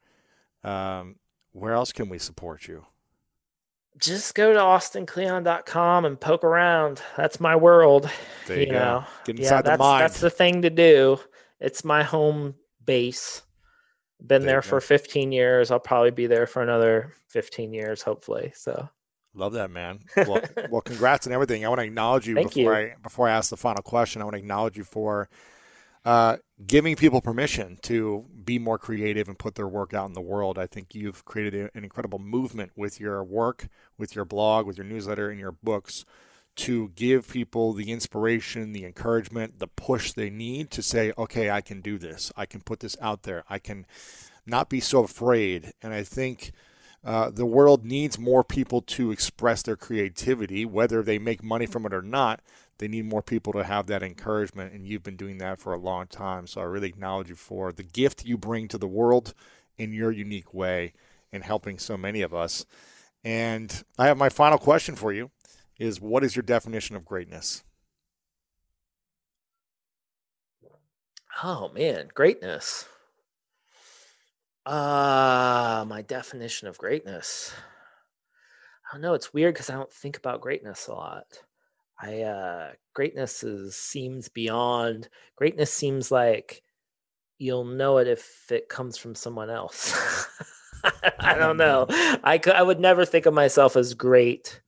B: Where else can we support you?
C: Just go to austincleon.com and poke around. That's my world.
B: There you go. Get inside the mind.
C: That's the thing to do. It's my home base. Been there for 15 years. I'll probably be there for another 15 years, hopefully. So.
B: Love that, man. Well, congrats on everything. I want to acknowledge you before I ask the final question. I want to acknowledge you for giving people permission to be more creative and put their work out in the world. I think you've created an incredible movement with your work, with your blog, with your newsletter, and your books to give people the inspiration, the encouragement, the push they need to say, okay, I can do this. I can put this out there. I can not be so afraid. And I think the world needs more people to express their creativity, whether they make money from it or not. They need more people to have that encouragement, and you've been doing that for a long time. So I really acknowledge you for the gift you bring to the world in your unique way and helping so many of us. And I have my final question for you is, what is your definition of greatness?
C: Oh, man, greatness. My definition of greatness. I don't know. It's weird because I don't think about greatness a lot. Greatness seems beyond. Greatness seems like you'll know it if it comes from someone else. I don't know. I would never think of myself as great.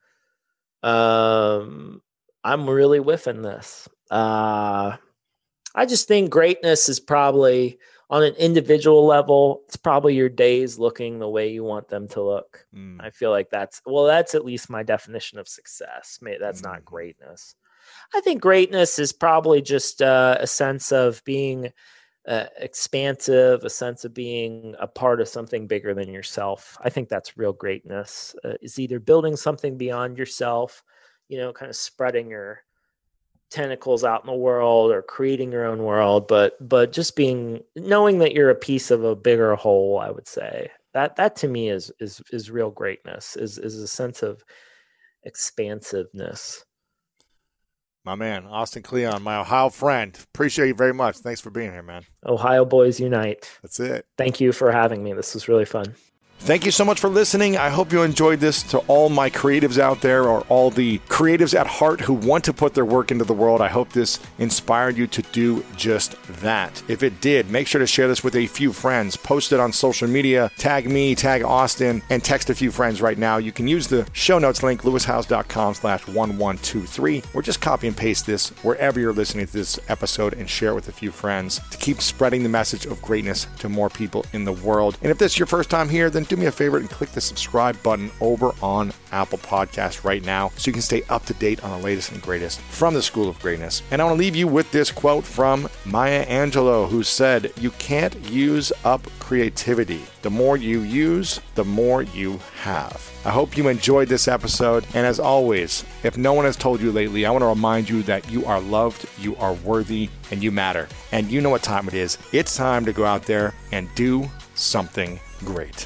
C: I'm really whiffing this. I just think greatness is probably on an individual level. It's probably your days looking the way you want them to look. I feel like that's at least my definition of success. Maybe that's not greatness. I think greatness is probably just a sense of being expansive, a sense of being a part of something bigger than yourself. I think that's real greatness. Is either building something beyond yourself, kind of spreading your tentacles out in the world or creating your own world, but just knowing that you're a piece of a bigger whole. I would say that to me is real greatness, is a sense of expansiveness.
B: My man, Austin Kleon, my Ohio friend. Appreciate you very much. Thanks for being here, man.
C: Ohio boys unite.
B: That's it.
C: Thank you for having me. This was really fun.
B: Thank you so much for listening. I hope you enjoyed this. To all my creatives out there, or all the creatives at heart who want to put their work into the world, I hope this inspired you to do just that. If it did, make sure to share this with a few friends. Post it on social media. Tag me, tag Austin, and text a few friends right now. You can use the show notes link, lewishowes.com/1123, or just copy and paste this wherever you're listening to this episode and share it with a few friends to keep spreading the message of greatness to more people in the world. And if this is your first time here, then do me a favor and click the subscribe button over on Apple Podcasts right now so you can stay up to date on the latest and greatest from the School of Greatness. And I want to leave you with this quote from Maya Angelou, who said, "You can't use up creativity. The more you use, the more you have." I hope you enjoyed this episode. And as always, if no one has told you lately, I want to remind you that you are loved, you are worthy, and you matter. And you know what time it is. It's time to go out there and do something great.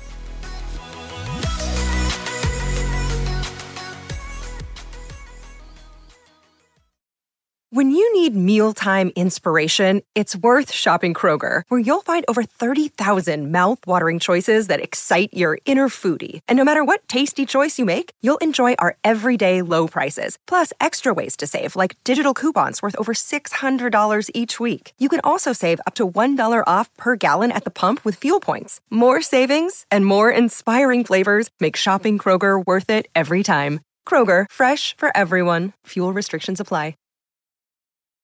E: When you need mealtime inspiration, it's worth shopping Kroger, where you'll find over 30,000 mouth-watering choices that excite your inner foodie. And no matter what tasty choice you make, you'll enjoy our everyday low prices, plus extra ways to save, like digital coupons worth over $600 each week. You can also save up to $1 off per gallon at the pump with fuel points. More savings and more inspiring flavors make shopping Kroger worth it every time. Kroger, fresh for everyone. Fuel restrictions apply.